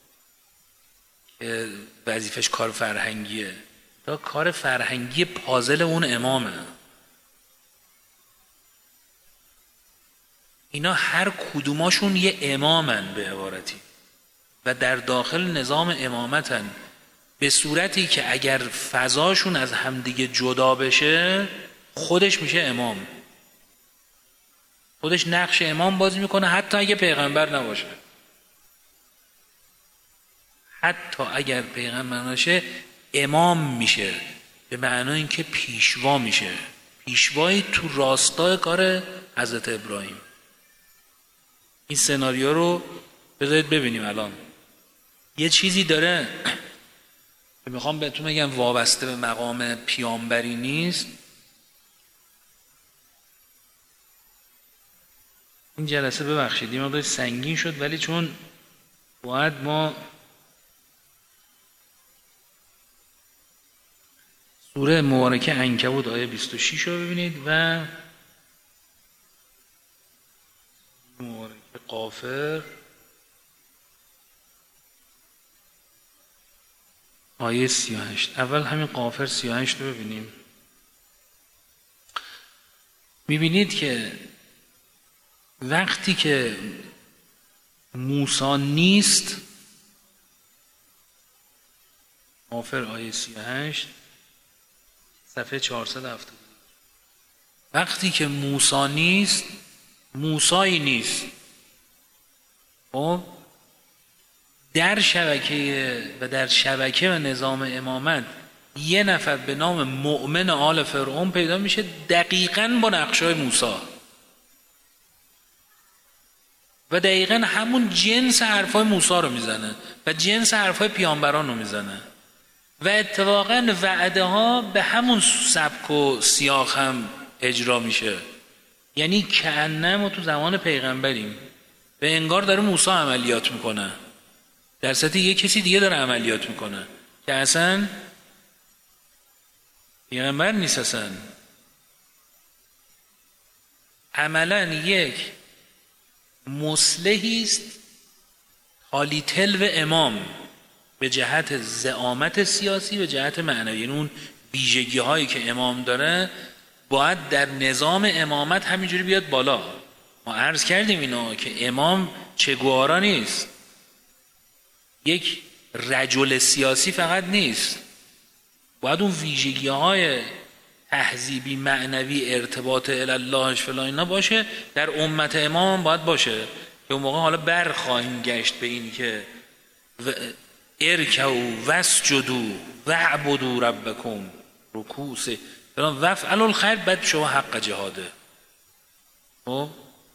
که وظیفش کار فرهنگیه، تا کار فرهنگی پازل اون امامه. اینا هر کدوماشون یه امامن به عبارتی و در داخل نظام امامتن، به صورتی که اگر فضاشون از همدیگه جدا بشه خودش میشه امام، خودش نقش امام بازی میکنه حتی اگه پیغمبر نباشه. حتی اگر پیغمبر نباشه امام میشه، به معنای اینکه پیشوا میشه، پیشوایی تو راستای کار حضرت ابراهیم. این سناریو رو بذارید ببینیم. الان یه چیزی داره که میخوام بهتون بگم وابسته به مقام پیامبری نیست. این جلسه ببخشید این مقدار سنگین شد، ولی چون باید ما سوره مبارکه عنکبوت آیه 26 رو ببینید و مبارکه غافر آیه 38. اول همین غافر 38 رو ببینیم. میبینید که وقتی که موسی نیست، غافر آیه 38 صفحه 470، وقتی که موسی نیست موسایی نیست. خب در شبکه و در شبکه و نظام امامت یه نفر به نام مؤمن آل فرعون پیدا میشه دقیقاً با نقشای موسی و دقیقاً همون جنس حرفای موسی رو میزنه و جنس حرفای پیامبران رو میزنه و اتفاقاً وعده ها به همون سبک و سیاق هم اجرا میشه. یعنی کأنه ما تو زمان پیغمبریم و انگار داره موسی عملیات میکنه، در صورتی یه کسی دیگه داره عملیات میکنه که اصلا پیغمبر نیست. اصلا عملا یک مصلحی است حالی تلو امام به جهت زعامت سیاسی، به جهت معنوی. یعنی اون ویژگی هایی که امام داره باید در نظام امامت همینجوری بیاد بالا. ما عرض کردیم اینا که امام چگوارا نیست، یک رجل سیاسی فقط نیست، باید اون ویژگی های تهذیبی معنوی ارتباط الله فلان اینا باشه، در امت امام باید باشه که اون موقع حالا برخواهیم گشت به این که ارکعوا واسجدوا واعبدوا ربکم رکوع فلان وافعلوا الخیر، بعد شما حق جهاده. خب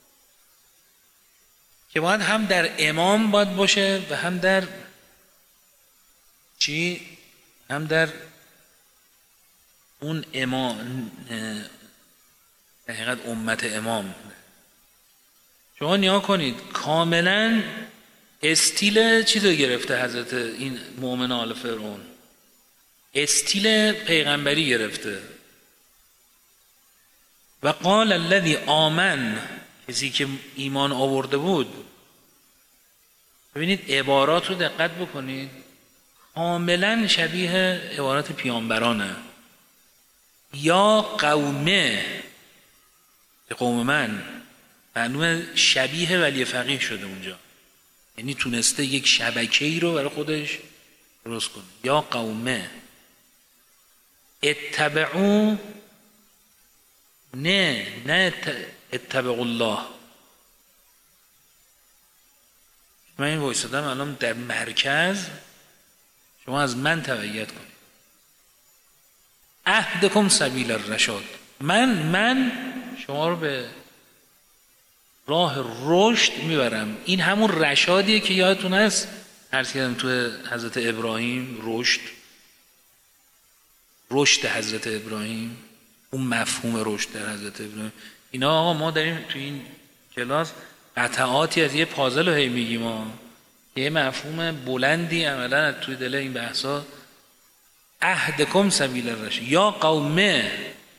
که باید هم در امام باید باشه و هم در چی؟ هم در اون امام، حقیقت امت امام. شما نیا کنید کاملا استیل چیزو گرفته حضرت این مؤمن آل فرعون، استیل پیغمبری گرفته. و قال الذی آمن، کسی که ایمان آورده بود. ببینید عبارات رو دقت بکنید، کاملا شبیه عبارات پیامبرانه. یا قومه، قوم من، معلومه شبیه ولی فقیه شده اونجا، یعنی تونسته یک شبکه‌ای رو برای خودش درست کنه. یا قومه اتبعوا، نه اتبعوا الله. من این وایسادم الان در مرکز، شما از من تبعیت کنید. اهدکم سبیل الرشاد، من شما رو به راه رشد میبرم. این همون رشادیه که یادتون هست عرض کردم تو حضرت ابراهیم، رشد حضرت ابراهیم، اون مفهوم رشد در حضرت ابراهیم. اینا آقا ما داریم تو این کلاس قطعاتی از یه پازل رو هی میگیم، یه مفهوم بلندی عملا توی دل این بحثا. اهدکم سبیل الرشاد یا قومه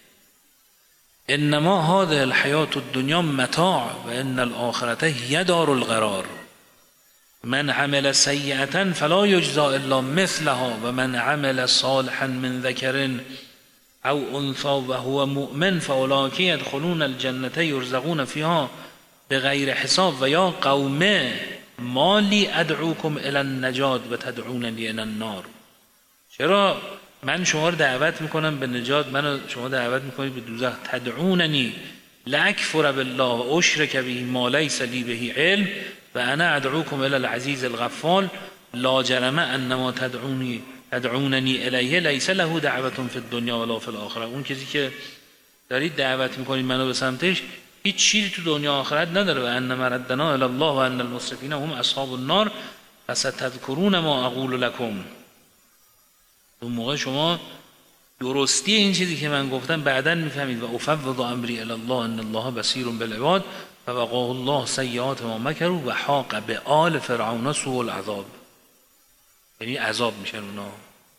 انما هذه الحیات الدنیا متاع و ان الاخرة هی دار القرار من عمل سیئة فلا یجزی الا مثلها و من عمل صالحا من ذکر او انثی و هو مؤمن فاولئک یدخلون الجنة یرزقون فیها بغیر حساب و یا قوم ما لی ادعوکم الی النجات و تدعوننی الی النار. چرا من شما رو دعوت میکنم به نجات، من شما دعوت میکنید به دوزخ. تدعوننی لاکفر بالله و اشرک به ما لیس لی به علم و انا ادعوکم الی العزیز الغفار لا جرم انما تدعوننی الیه لیس له دعوت فی الدنیا ولا فی الاخره. اون کسی که دارید دعوت میکنید منو به سمتش هیچ چیزی تو دنیا آخرت نداره. و ان مردنا الی الله و ان المسرفین هم اصحاب النار فستذکرون ما اقول لکم. اون موقع شما درستی این چیزی که من گفتم بعداً میفهمید. و افوض امری الی الله ان الله بصیر بالعباد فوقاه الله سیئات ما مکروا و حاق بآل فرعون سوء العذاب. یعنی عذاب میشن اونا.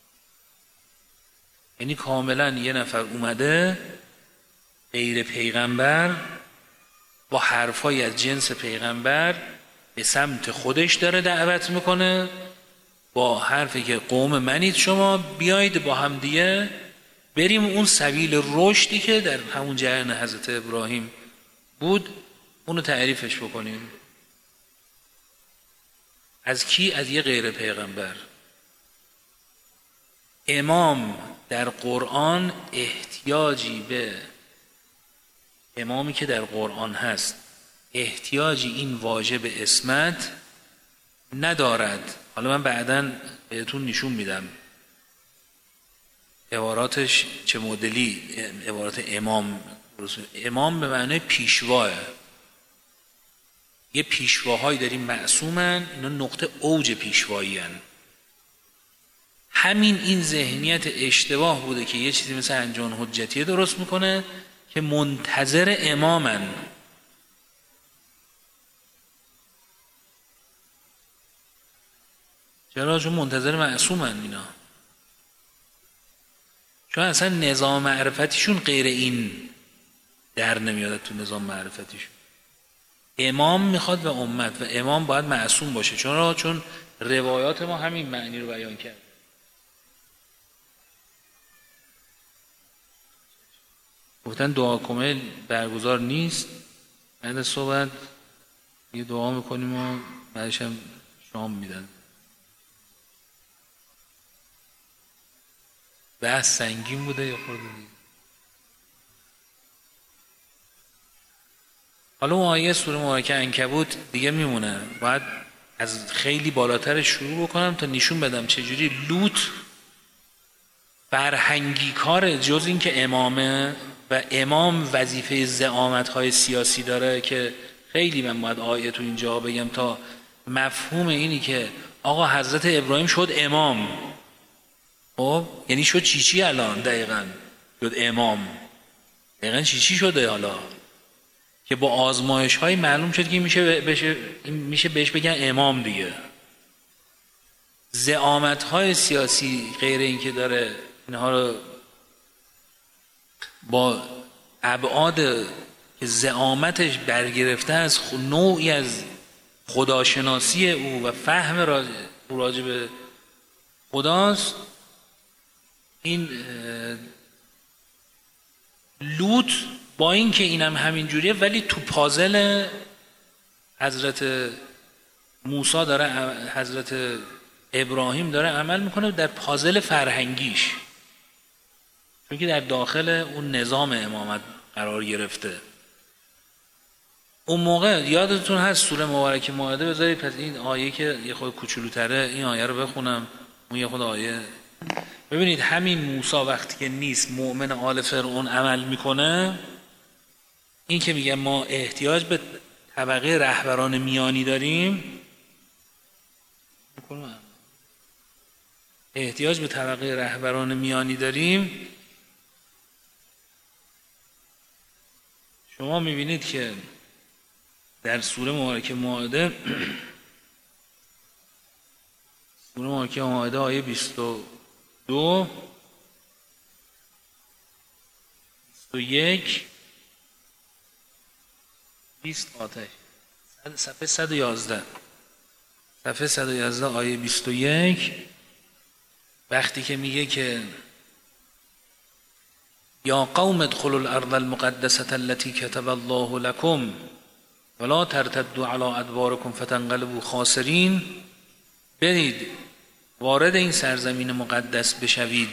یعنی کاملا یه نفر اومده غیر پیغمبر با حرفای از جنس پیغمبر به سمت خودش داره دعوت میکنه، با حرفی که قوم منید شما، بیایید با هم دیگه بریم اون سبیل رشدی که در همون جریان حضرت ابراهیم بود اونو تعریفش بکنیم. از کی؟ از یه غیر پیغمبر. امام در قرآن احتیاجی به امامی که در قرآن هست احتیاجی این واژه به اسمت ندارد. حالا من بعداً بهتون نشون میدم عباراتش چه مدلی عبارات امام. امام به معنی پیشواه. یه پیشواهایی داریم معصومن، اینا نقطه اوج پیشوایی هن. همین این ذهنیت اشتباه بوده که یه چیزی مثل انجان حجتیه درست میکنه که منتظر امامن. چرا؟ چون منتظر معصومن اینا، چون اصلا نظام معرفتیشون غیر این در نمیاد تو نظام معرفتیشون. امام میخواد و امت، و امام باید معصوم باشه. چون روایات ما همین معنی رو بیان کرد. گفتن دعا کامل برگزار نیست، بعد صحبت یه دعا میکنیم و بعدش هم شام میدن. بحث سنگین بوده یا خورده دید؟ حالا اون آیه سوره مبارکه عنکبوت دیگه میمونه، باید از خیلی بالاتر شروع بکنم تا نشون بدم چجوری لوط فرهنگی کار، جز این که امامه و امام وظیفه زعامت‌های سیاسی داره که خیلی من باید آیه تو اینجا بگم تا مفهوم اینی که آقا حضرت ابراهیم شد امام. خب یعنی شد چی الان دقیقاً شد امام، دقیقاً چی شده حالا که با آزمایش‌های معلوم شد که میشه بهش بگن امام دیگه. زعامت‌های سیاسی غیر این که داره اینها رو با ابعاد که زعامتش برگرفته از نوعی از خداشناسی او و فهم راجع به خداست، این لوط با این که اینم همین جوریه ولی تو پازل حضرت موسی داره، حضرت ابراهیم داره عمل میکنه در پازل فرهنگیش، چون که در داخل اون نظام امامت قرار گرفته. اون موقع یادتون هست سوره مبارکه مائده، بذارید پس این آیه که یه خود کوچولوتره این آیه رو بخونم، اون یه خود آیه. ببینید همین موسی وقتی که نیست مؤمن آل فرعون عمل میکنه، این که میگه ما احتیاج به طبقه رهبران میانی داریم، احتیاج به طبقه رهبران میانی داریم، شما میبینید که در سوره مبارکه مائده سوره مبارکه مائده آیه 22 21 20 آتش صفحه 111 صفحه 111 آیه 21 وقتی که میگه که یا قوم ادخلوا الارض المقدسه التي كتب الله لكم ولا ترتدوا على ادباركم فتنقلبوا خاسرین، برید وارد این سرزمین مقدس بشوید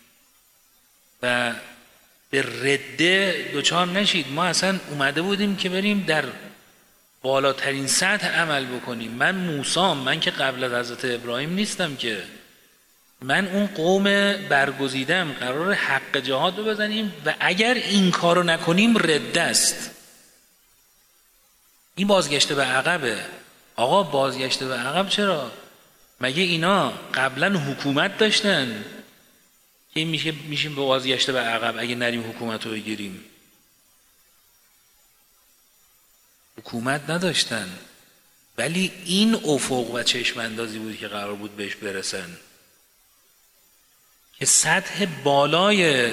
و به رده دوچار نشید. ما اصلا اومده بودیم که بریم در بالاترین سطح عمل بکنیم. من موسی، من که قبل از حضرت ابراهیم نیستم که، من اون قوم برگزیدم، قرار حق جهاد رو بزنیم و اگر این کارو نکنیم رده است. این بازگشته به عقبه. آقا بازگشته به عقب چرا؟ مگه اینا قبلا حکومت داشتن که میشیم به بازگشته به عقب اگه نریم حکومت رو بگیریم؟ حکومت نداشتن، ولی این افق و چشم اندازی بود که قرار بود بهش برسن که سطح بالای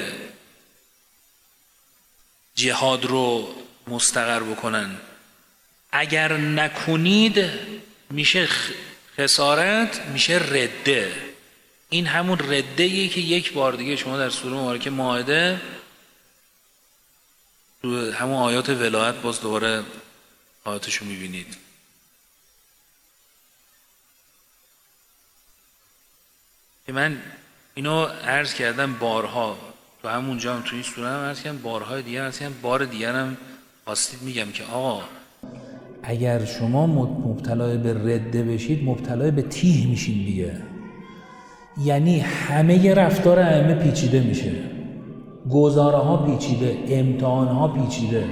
جهاد رو مستقر بکنن. اگر نکنید میشه خسارت، میشه رده. این همون رده‌ایه که یک بار دیگه شما در سوره مبارکه مائده تو همون آیات ولایت باز دوباره آیاتشو میبینید. که من اینو عرض کردم بارها، تو همونجا هم تو این سوره هم عرض کردم، بارهای دیگه عرض کردم، بار دیگه هم خواستید میگم که آقا اگر شما مبتلا به رده بشید مبتلا به تیه میشین دیگه. یعنی همه رفتار ائمه پیچیده میشه، گزاره ها پیچیده، امتحان ها پیچیده،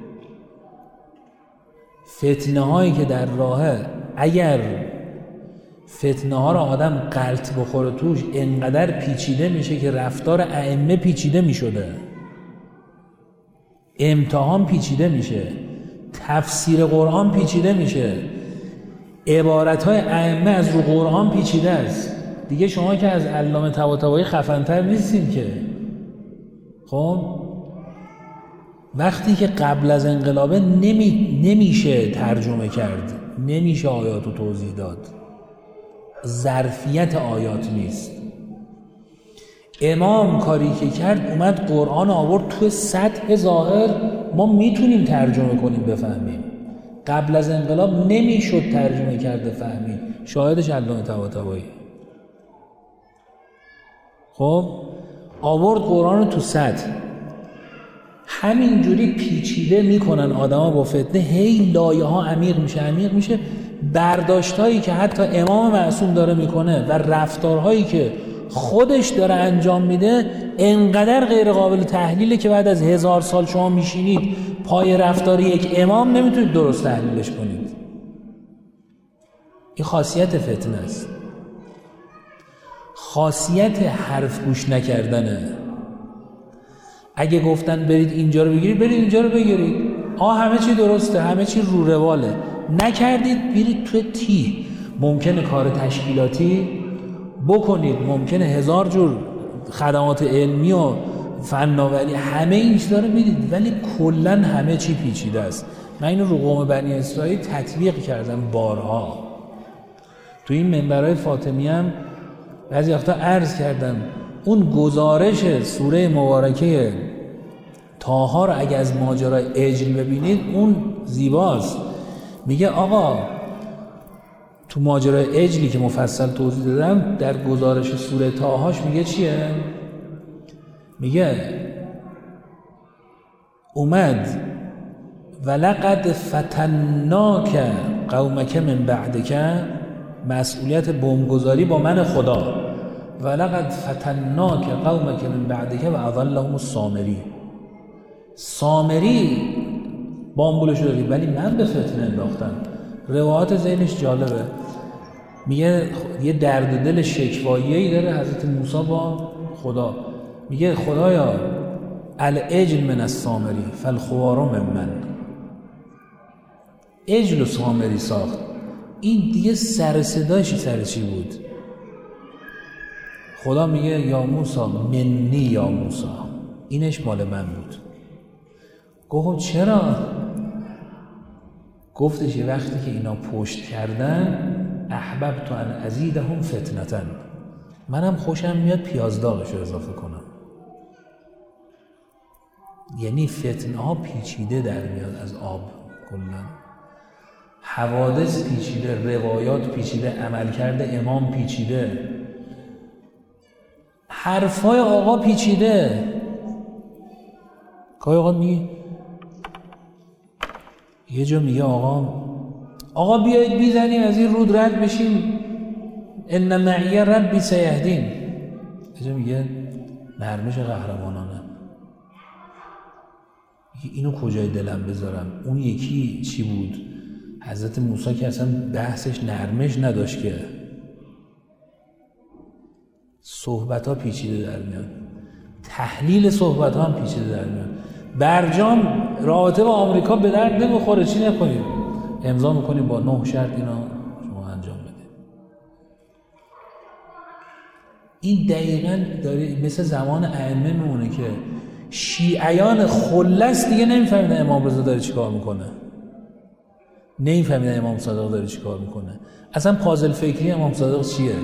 فتنه هایی که در راهه، اگر فتنه ها را آدم غلط بخوره توش انقدر پیچیده میشه که رفتار ائمه پیچیده میشده، امتحان پیچیده میشه، تفسیر قرآن پیچیده میشه، عبارتهای ائمه از رو قرآن پیچیده است دیگه. شما که از علامه طباطبایی خفن‌تر نیستین که. خب وقتی که قبل از انقلابه نمیشه ترجمه کرد، نمیشه آیاتو توضیح داد، ظرفیت آیات نیست. امام کاری که کرد اومد قرآن آورد تو سطح ظاهر ما میتونیم ترجمه کنیم بفهمیم. قبل از انقلاب نمیشد ترجمه کرده فهمید. شاهدش علامه طباطبایی. خب آورد قرآن تو سطح، همینجوری پیچیده میکنن آدما با فتنه، هی لایه ها عمیق میشه. برداشتایی که حتی امام معصوم داره میکنه و رفتارهایی که خودش داره انجام میده انقدر غیر قابل تحلیله که بعد از 1000 سال شما میشینید پای رفتار یک امام نمیتونید درست تحلیلش کنید. این خاصیت فتنه است، خاصیت حرف گوش نکردنه. اگه گفتن برید اینجا رو بگیرید، برید اینجا رو بگیرید، همه چی درسته، همه چی رو رواله. نکردید برید توی تیه. ممکنه کار تشکیلاتی بکنید، ممکنه 1000 جور خدمات علمی و فناوری همه این چیزا رو میدید، ولی کلا همه چی پیچیده است. من اینو رو قوم بنی اسرائیل تطبیق کردم بارها. تو این منبرهای فاطمی هم بعضی وقتا عرض کردم اون گزارش سوره مبارکه طه رو اگه از ماجرای عجل ببینید اون زیباست. میگه آقا تو ماجرای عجلی که مفصل توضیح دادم در گزارش سوره طه‌هاش میگه چیه؟ میگه اومد ولقد فتناک قومک من بعدک، مسئولیت بمبگذاری با من خدا، ولقد فتناک قومک من بعدک و اضلهم السامری. سامری بامبولش دادی ولی من به فتنه انداختم. روایات ذهنش جالبه، میگه یه درد و دل شکوایی‌ای داره حضرت موسی با خدا، میگه خدایا العجل من السامری فالخوار من. عجل و سامری ساخت، این دیگه سر صداش سر چی بود؟ خدا میگه یا موسی منی یا موسی، اینش مال من بود. گفتم چرا؟ گفتش یه وقتی که اینا پشت کردن احببت ان ازیدهم فتنة، منم خوشم میاد پیازداغش رو اضافه کنم. یعنی فتنه ها پیچیده در میاد از آب، کلا حوادث پیچیده، روایات پیچیده، عملکرد امام پیچیده، حرفای آقا پیچیده. که آقا میگه یه جا میگه آقا بیایید بیزنیم از این رود رد بشیم، ان معی ربی سیهدین. یه جا میگه نرمش قهرمانانه. اینو کجای دلم بذارم؟ اون یکی چی بود؟ حضرت موسی که اصلا بحثش نرمش نداشت که. صحبت ها پیچیده در میاد، تحلیل صحبت ها هم پیچیده در میاد. برجام رابطه با آمریکا به درد نمیخوره، چی نکنید؟ امضا میکنیم با 9 شرط اینا شما انجام بده. این دقیقاً داره مثل زمان ائمه میمونه که شیعیان خلص دیگه نمیفهمیدن امام رضا داره چیکار میکنه، نمیفهمیدن امام صادق داره چیکار میکنه. اصلا پازل فکری امام صادق چیه؟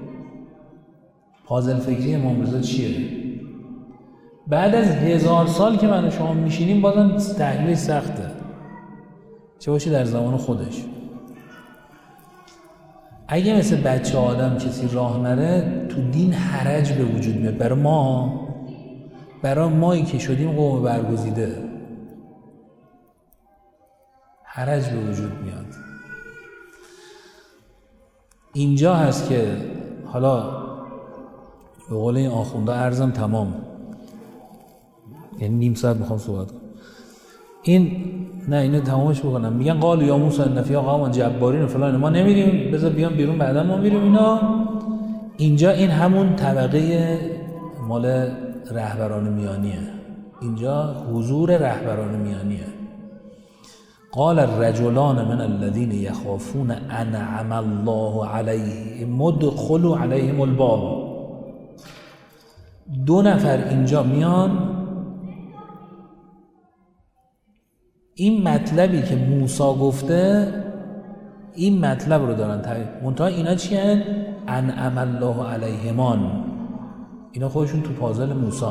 پازل فکری امام رضا چیه؟ بعد از 1000 سال که من و شما میشینیم بازم تحلیل سخته، چه باشه در زمان خودش. اگه مثل بچه آدم کسی راه نره تو دین حرج به وجود میاد. برای مایی که شدیم قوم برگزیده حرج به وجود میاد. اینجا هست که حالا به قول این آخونده عرضم تمام، یعنی نیم ساعت میخوام صحبت کنم. اینو تمامش بکنم. میگن قالوا یا موسی ان فیها قوما جبارین و فلان، ما نمیریم، بذار بیان بیرون بعدا ما میریم اینا. اینجا این همون طبقه مال رهبران میانیه، اینجا حضور رهبران میانیه. قال الرجلان من الذين يخافون انعم الله عليهم ادخلوا عليهم الباب. 2 نفر اینجا میان، این مطلبی که موسی گفته این مطلب رو دارن تعریف. منتها اینا چی هن؟ انعم الله علیهمان، اینا خودشون تو پازل موسی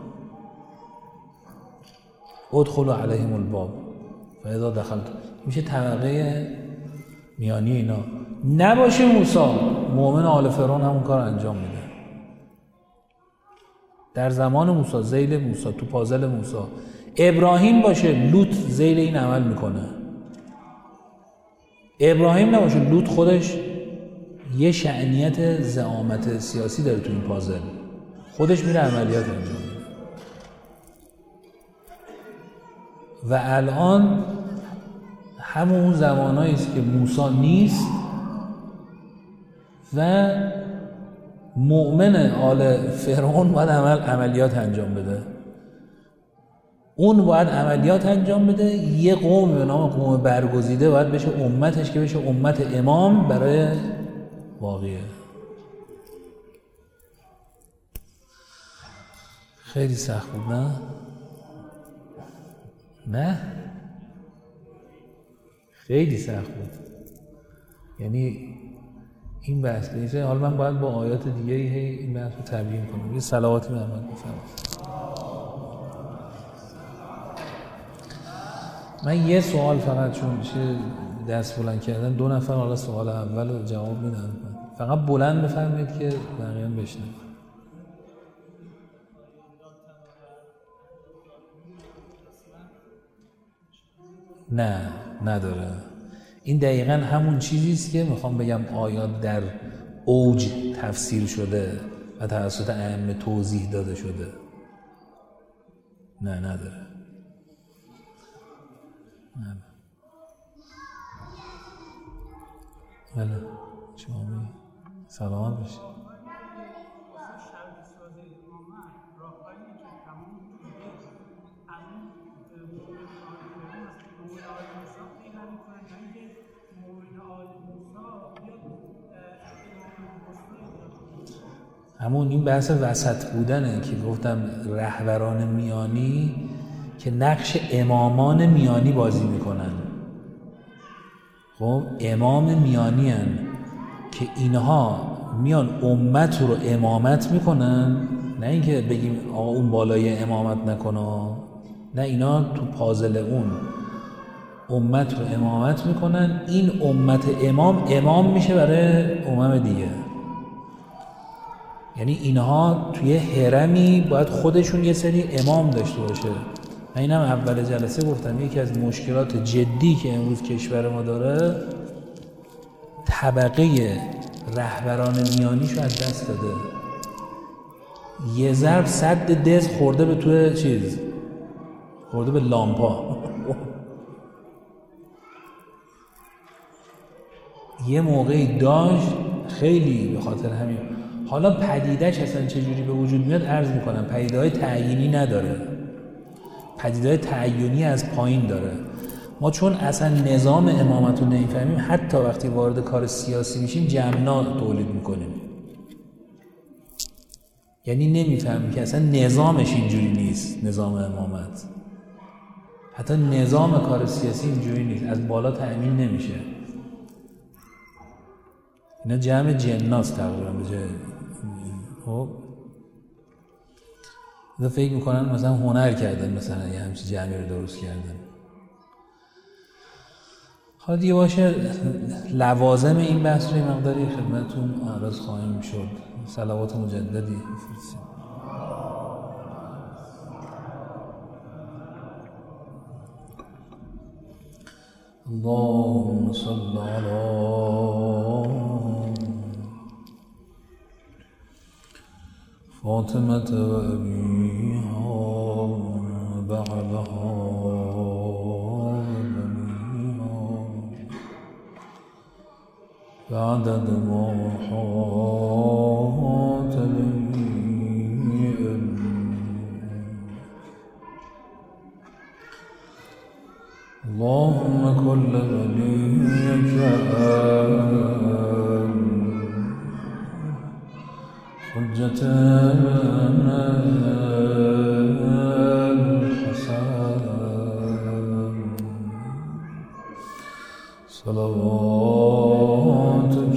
ادخلوا علیهم الباب فاذا دخلت، میشه طبقه میانی اینا. نباشه موسی، مؤمن آل فرعون همون کار انجام میده. در زمان موسی، ذیل موسی، تو پازل موسی ابراهیم باشه لوط ذیل این عمل میکنه، ابراهیم نباشه لوط خودش یه شأنیت زعامت سیاسی داره تو این پازل، خودش میره عملیات انجام میده. و الان همون زمانایی است که موسی نیست و مؤمن آل فرعون باید عملیات انجام بده، اون باید عملیات انجام بده، یه قوم به نام قوم برگزیده باید بشه امتش که بشه امت امام برای واقعه. خیلی سخت بود نه؟ نه؟ خیلی سخت بود. یعنی این بحث نیست. حالا من باید با آیات دیگه این بحث رو تبیین کنم. یه صلواتی محمد بفرمایید. من یه سوال فقط چون دست بلند کردن 2 نفر حالا سوال اول رو جواب میدن، فقط بلند بفرمایید که بقیه هم بشنن. نه نداره. این دقیقاً همون چیزیست که میخوام بگم آیات در اوج تفسیر شده و توسط ائمه توضیح داده شده. نه نداره. بله شما می سلامت باشید. همون این بحث وسط بودنه که گفتم رهبران میانی که نقش امامان میانی بازی میکنن. خب امام میانی هن که اینها میان امت رو امامت میکنن، نه اینکه بگیم آقا اون بالای امامت نکنه، نه اینا تو پازل اون امت رو امامت میکنن. این امت امام میشه برای امم دیگه. یعنی اینها توی هرمی باید خودشون یه سری امام داشته باشه. من اینم اول جلسه گفتم یکی از مشکلات جدی که امروز کشور ما داره طبقه رهبران میانیشو از دست داده. یه ضرب سد دز خورده به توی چیز، خورده به لامپا. یه موقعی داشت خیلی به خاطر همین. حالا پدیدهش اصلا چجوری به وجود میاد عرض میکنم. پدیده‌های تعیینی نداره، پدیده‌های تعیینی از پایین داره. ما چون اصلا نظام امامت رو نمیفهمیم، حتی وقتی وارد کار سیاسی میشیم جمنا تولید میکنیم. یعنی نمیفهمیم که اصلا نظامش اینجوری نیست. نظام امامت حتی نظام کار سیاسی اینجوری نیست، از بالا تأمین نمیشه. اینا جمع جناست تقریبا به جای. خب اینا فکر میکنن مثلا هنر کردن، مثلا یه همچین جمعی رو درست کردن. حالا دیگه باشه لوازم این بحث رو یه مقداری خدمتتون عرض خواهیم شد. صلوات مجددی بفرستیم. اللهم صل علی فاطمة و أبيها بعدها بنيها بعدد ما حاط به اللهم كل وليك حجة الحسن صلواتك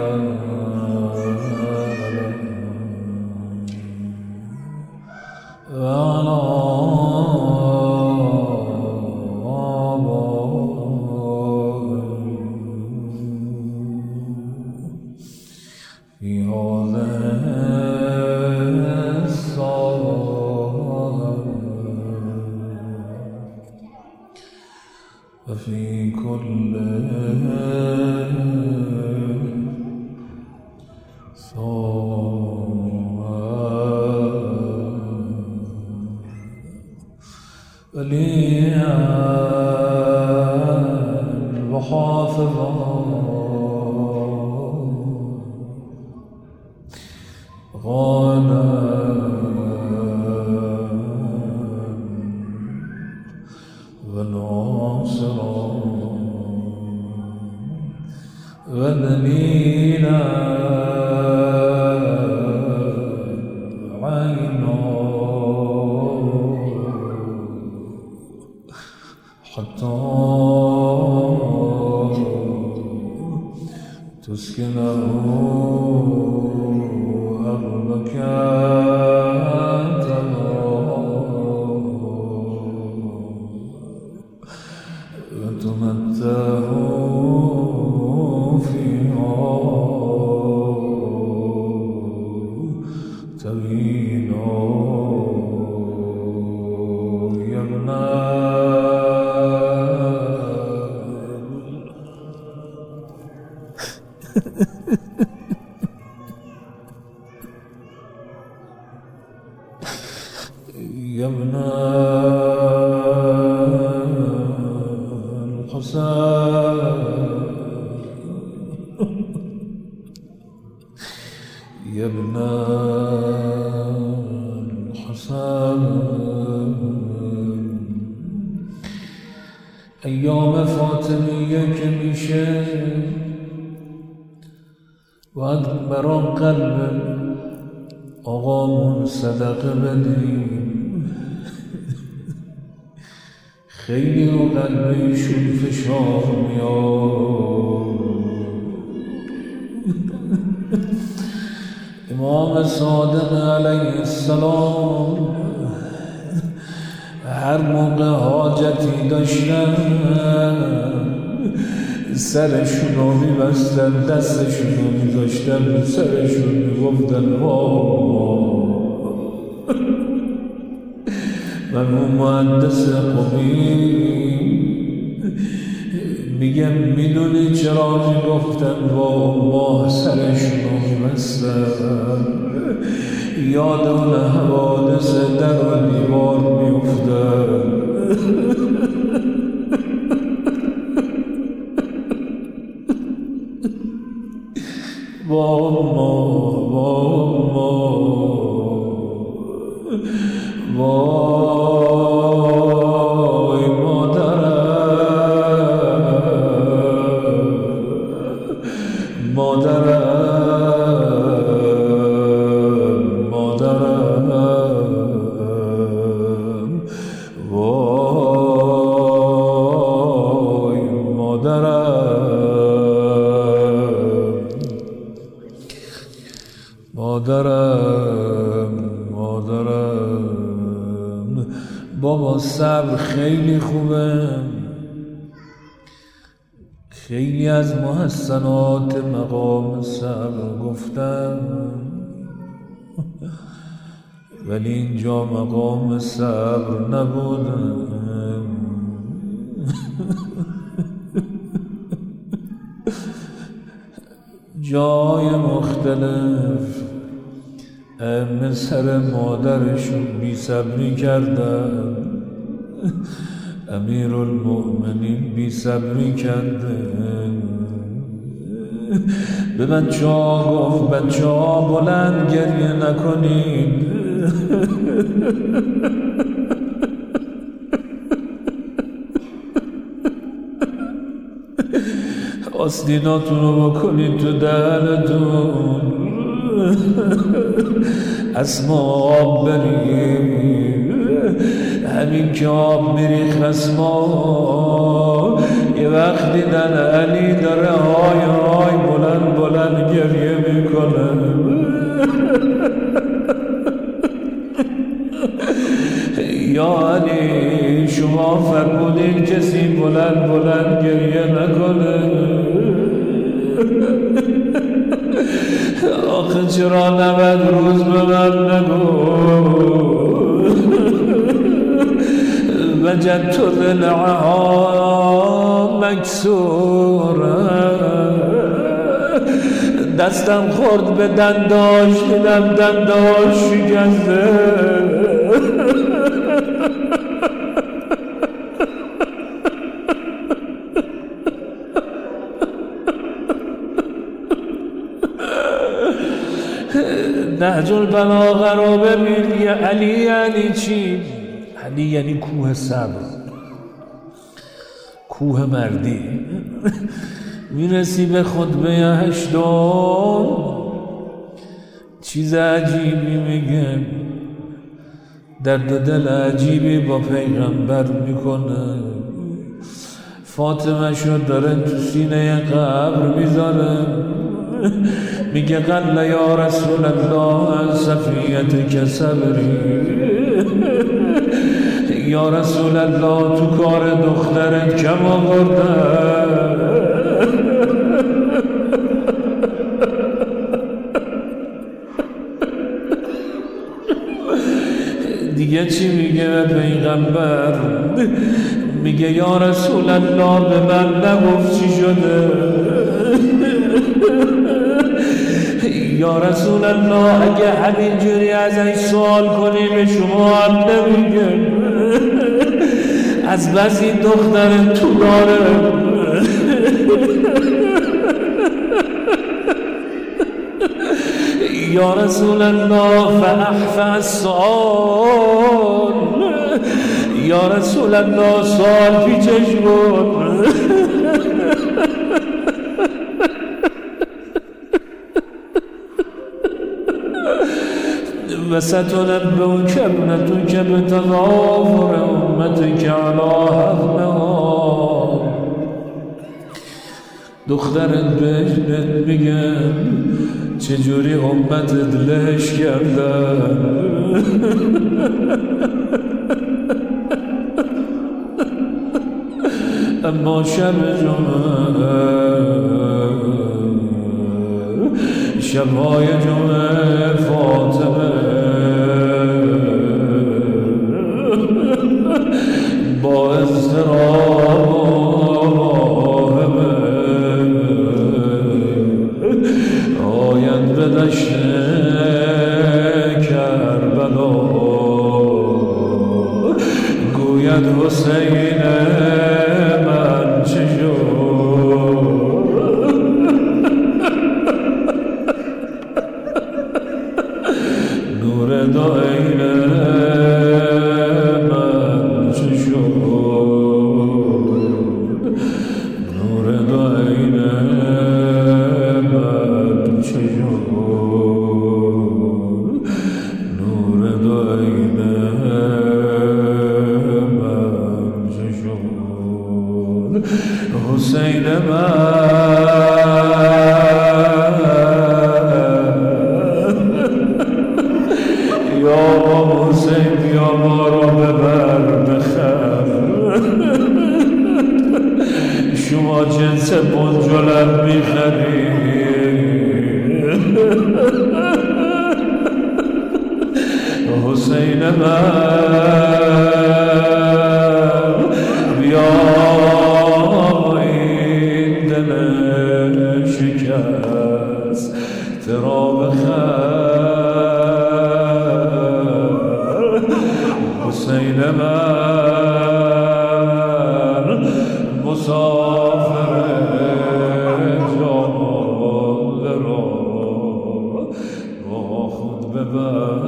وعلى في هذا الصلاة وليا وحافظا غانا وناصرا ودليلا عينا حتى تسكنه أرضك وتمتعه فيها طويلا يا ابن يا ابن الحسين يا ابن الحسين أيام فاطمية كميشه وأكبر قلب آقامون صدقه بدیم خیلی رو قلبشون فشار میاد. امام صادق علیه السلام هر موقع حاجتی داشتن سرشون رو میبستن، دستشون رو میذاشتن سرشون میگفتن مرحوم مهندس قمی میگم میدونی چرا میگفتن ما سرشون رو میبستن؟ یاد اون حوادث در و دیوار میفتن. وای مادرم وای مادرم بابا صبر خیلی خوبه. خیلی از محسنات مقام صبر گفتم ولی اینجا مقام صبر نبود. جای مختلف ائمه سر مادرشون بی صبری کردن. امیرالمؤمنین بی صبری کرده. به بچه ها گفت بچه ها بلند گریه نکنید. آستیناتون رو بکنید تو دهنتون. اسما آب برید. همین که آب میریخ اسما یه وقت دیدن علی داره های های بلند بلند گریه میکنه. یا علی شما فرمودین کسی بلند بلند گریه نکنه. آخه چرا 90 روز به من نگو وجدت ضلعها مکسورا. دستم خورد به دنداش دیدم دنداش شکسته. نهج البلاغه رو ببین. یه علی یعنی چی؟ علی یعنی کوه صبر، کوه مردی. میرسی به خطبه 80 چیز عجیبی میگه، درد دل عجیبی با پیغمبر میکنه. فاطمه شو داره تو سینه قبر میذاره، میگه قل یا رسول الله صفیت که صبری. یا رسول الله تو کار دخترت کم آورده. دیگه چی میگه به پیغمبر؟ میگه یا رسول الله به من نگفت چی شده. یا رسول الله اگه همینجوری ازش سوال کنی به شما هم نمیگه. از بس این دختر تو داره. یا رسول الله فاحفظ السؤال. یا رسول الله سوال پیچش بود. و ستنبئک ابنتک بتظاهر امتک علی حظمها. دخترت بهت میگه چجوری امتت لهش کردن. اما شب جمعه، شبهای جمعه فاطمه با اضطراب آید به دشت کربلا، گوید حسین من چه شد. نور دایره من چه شد. نور دایره من چه شد. نور دایره من چه شد. حسین من یا حسین بیا ما را ببر بخر. شما جنس بنجلم میخری. حسین من بیا این دل شکست ترا بخر. حسین من مسافر جمال را با خود ببر.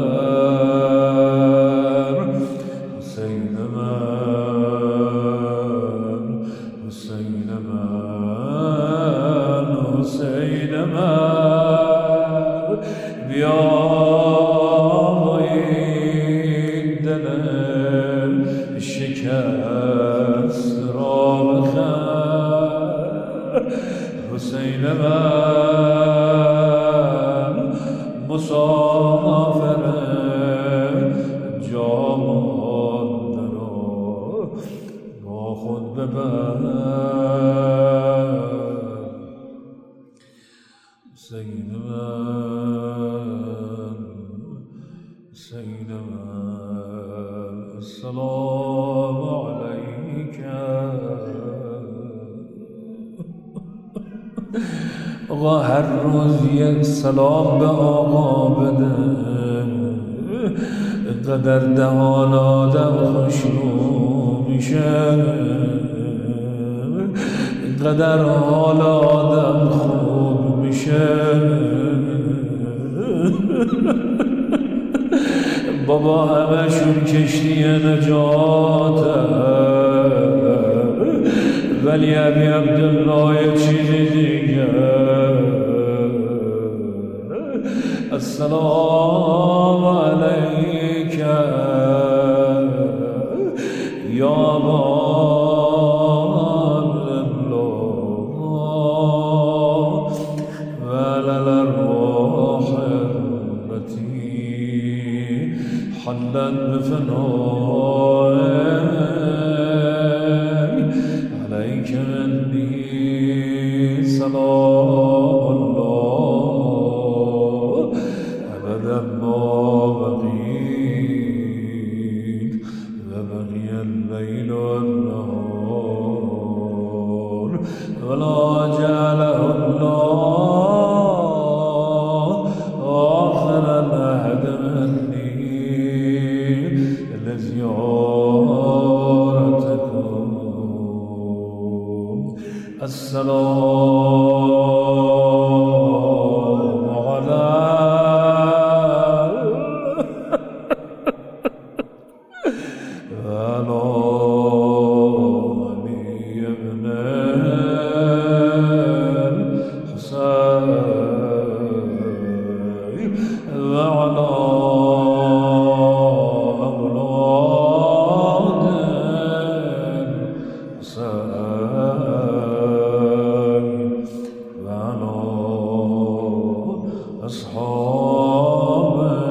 حسین من، حسین من، حسین من بیا شکست را بخر. حسین من مسافر جامانده را با خود ببر. حسین من، حسین من السلام علیک. آقا هر روز یک سلام به آقا بده، اینقدر دهان آدم خوشبو میشه، اینقدر حال آدم خوب میشه. بابا همشون کشتی نجاته، ولی ابی عبدالله چیزی دیگه. السلام علیک یا ابا عبدالله و علی الارواح التي حلت بفنائك عليك مني سلام الله أبدا ما بقيت وبقي الليل والنهار ولا جعله الله آخر العهد مني لزيارتكم. السلام على علي بن الحسين وعلى أولاد الحسين وعلى أصحاب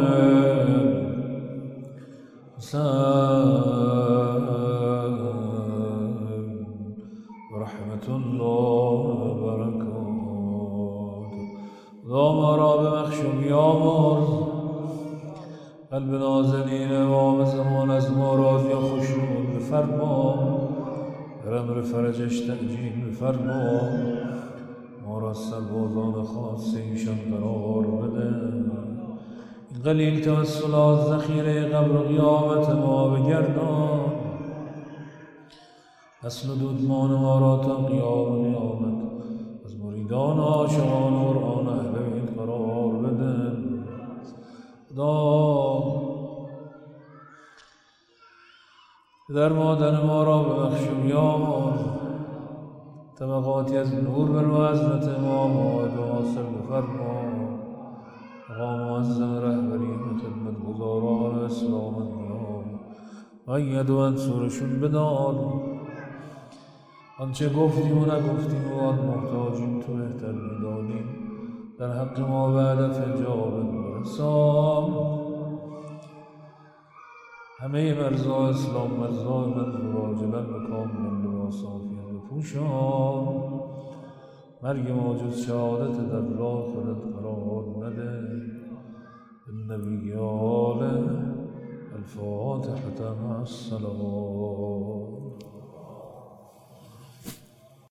ورحمة الله وبركاته. اللهم رب مخشوم یا مرز قلب نازنین امام زمان از ما راضی و خشنود بفرما، در امر فرجش تأجیل بفرما، ما را سربازان خاص ایشان قرار بده. این قلیل توسلات ذخیره قبر و قیامت ما بگردان، اصل دودمان ما را تا قیام قیامت از مریدان عاشقان قرآن اهل بیت قرار بده. خدا پدر مادر ما را ببخشم یا مرز، طبقاتی از نور بر حضرت امام آمد و حاصل بفرما. آقا معظم رهبری خدمت گزاران اسلام النام مؤید و منصورشون بدار. آنچه گفتیم و نگفتیم و آن محتاجیم تو بهتر می‌دانیم، در حق ما بعد فجاب برسان. همه مرزا اسلام مرزا منظور عاجلا و کاملا لباس عافیت بپوشان. مرگ ما جز شهادت در راه خودت قرار نده. النبی آله الفاتحة مع السلام.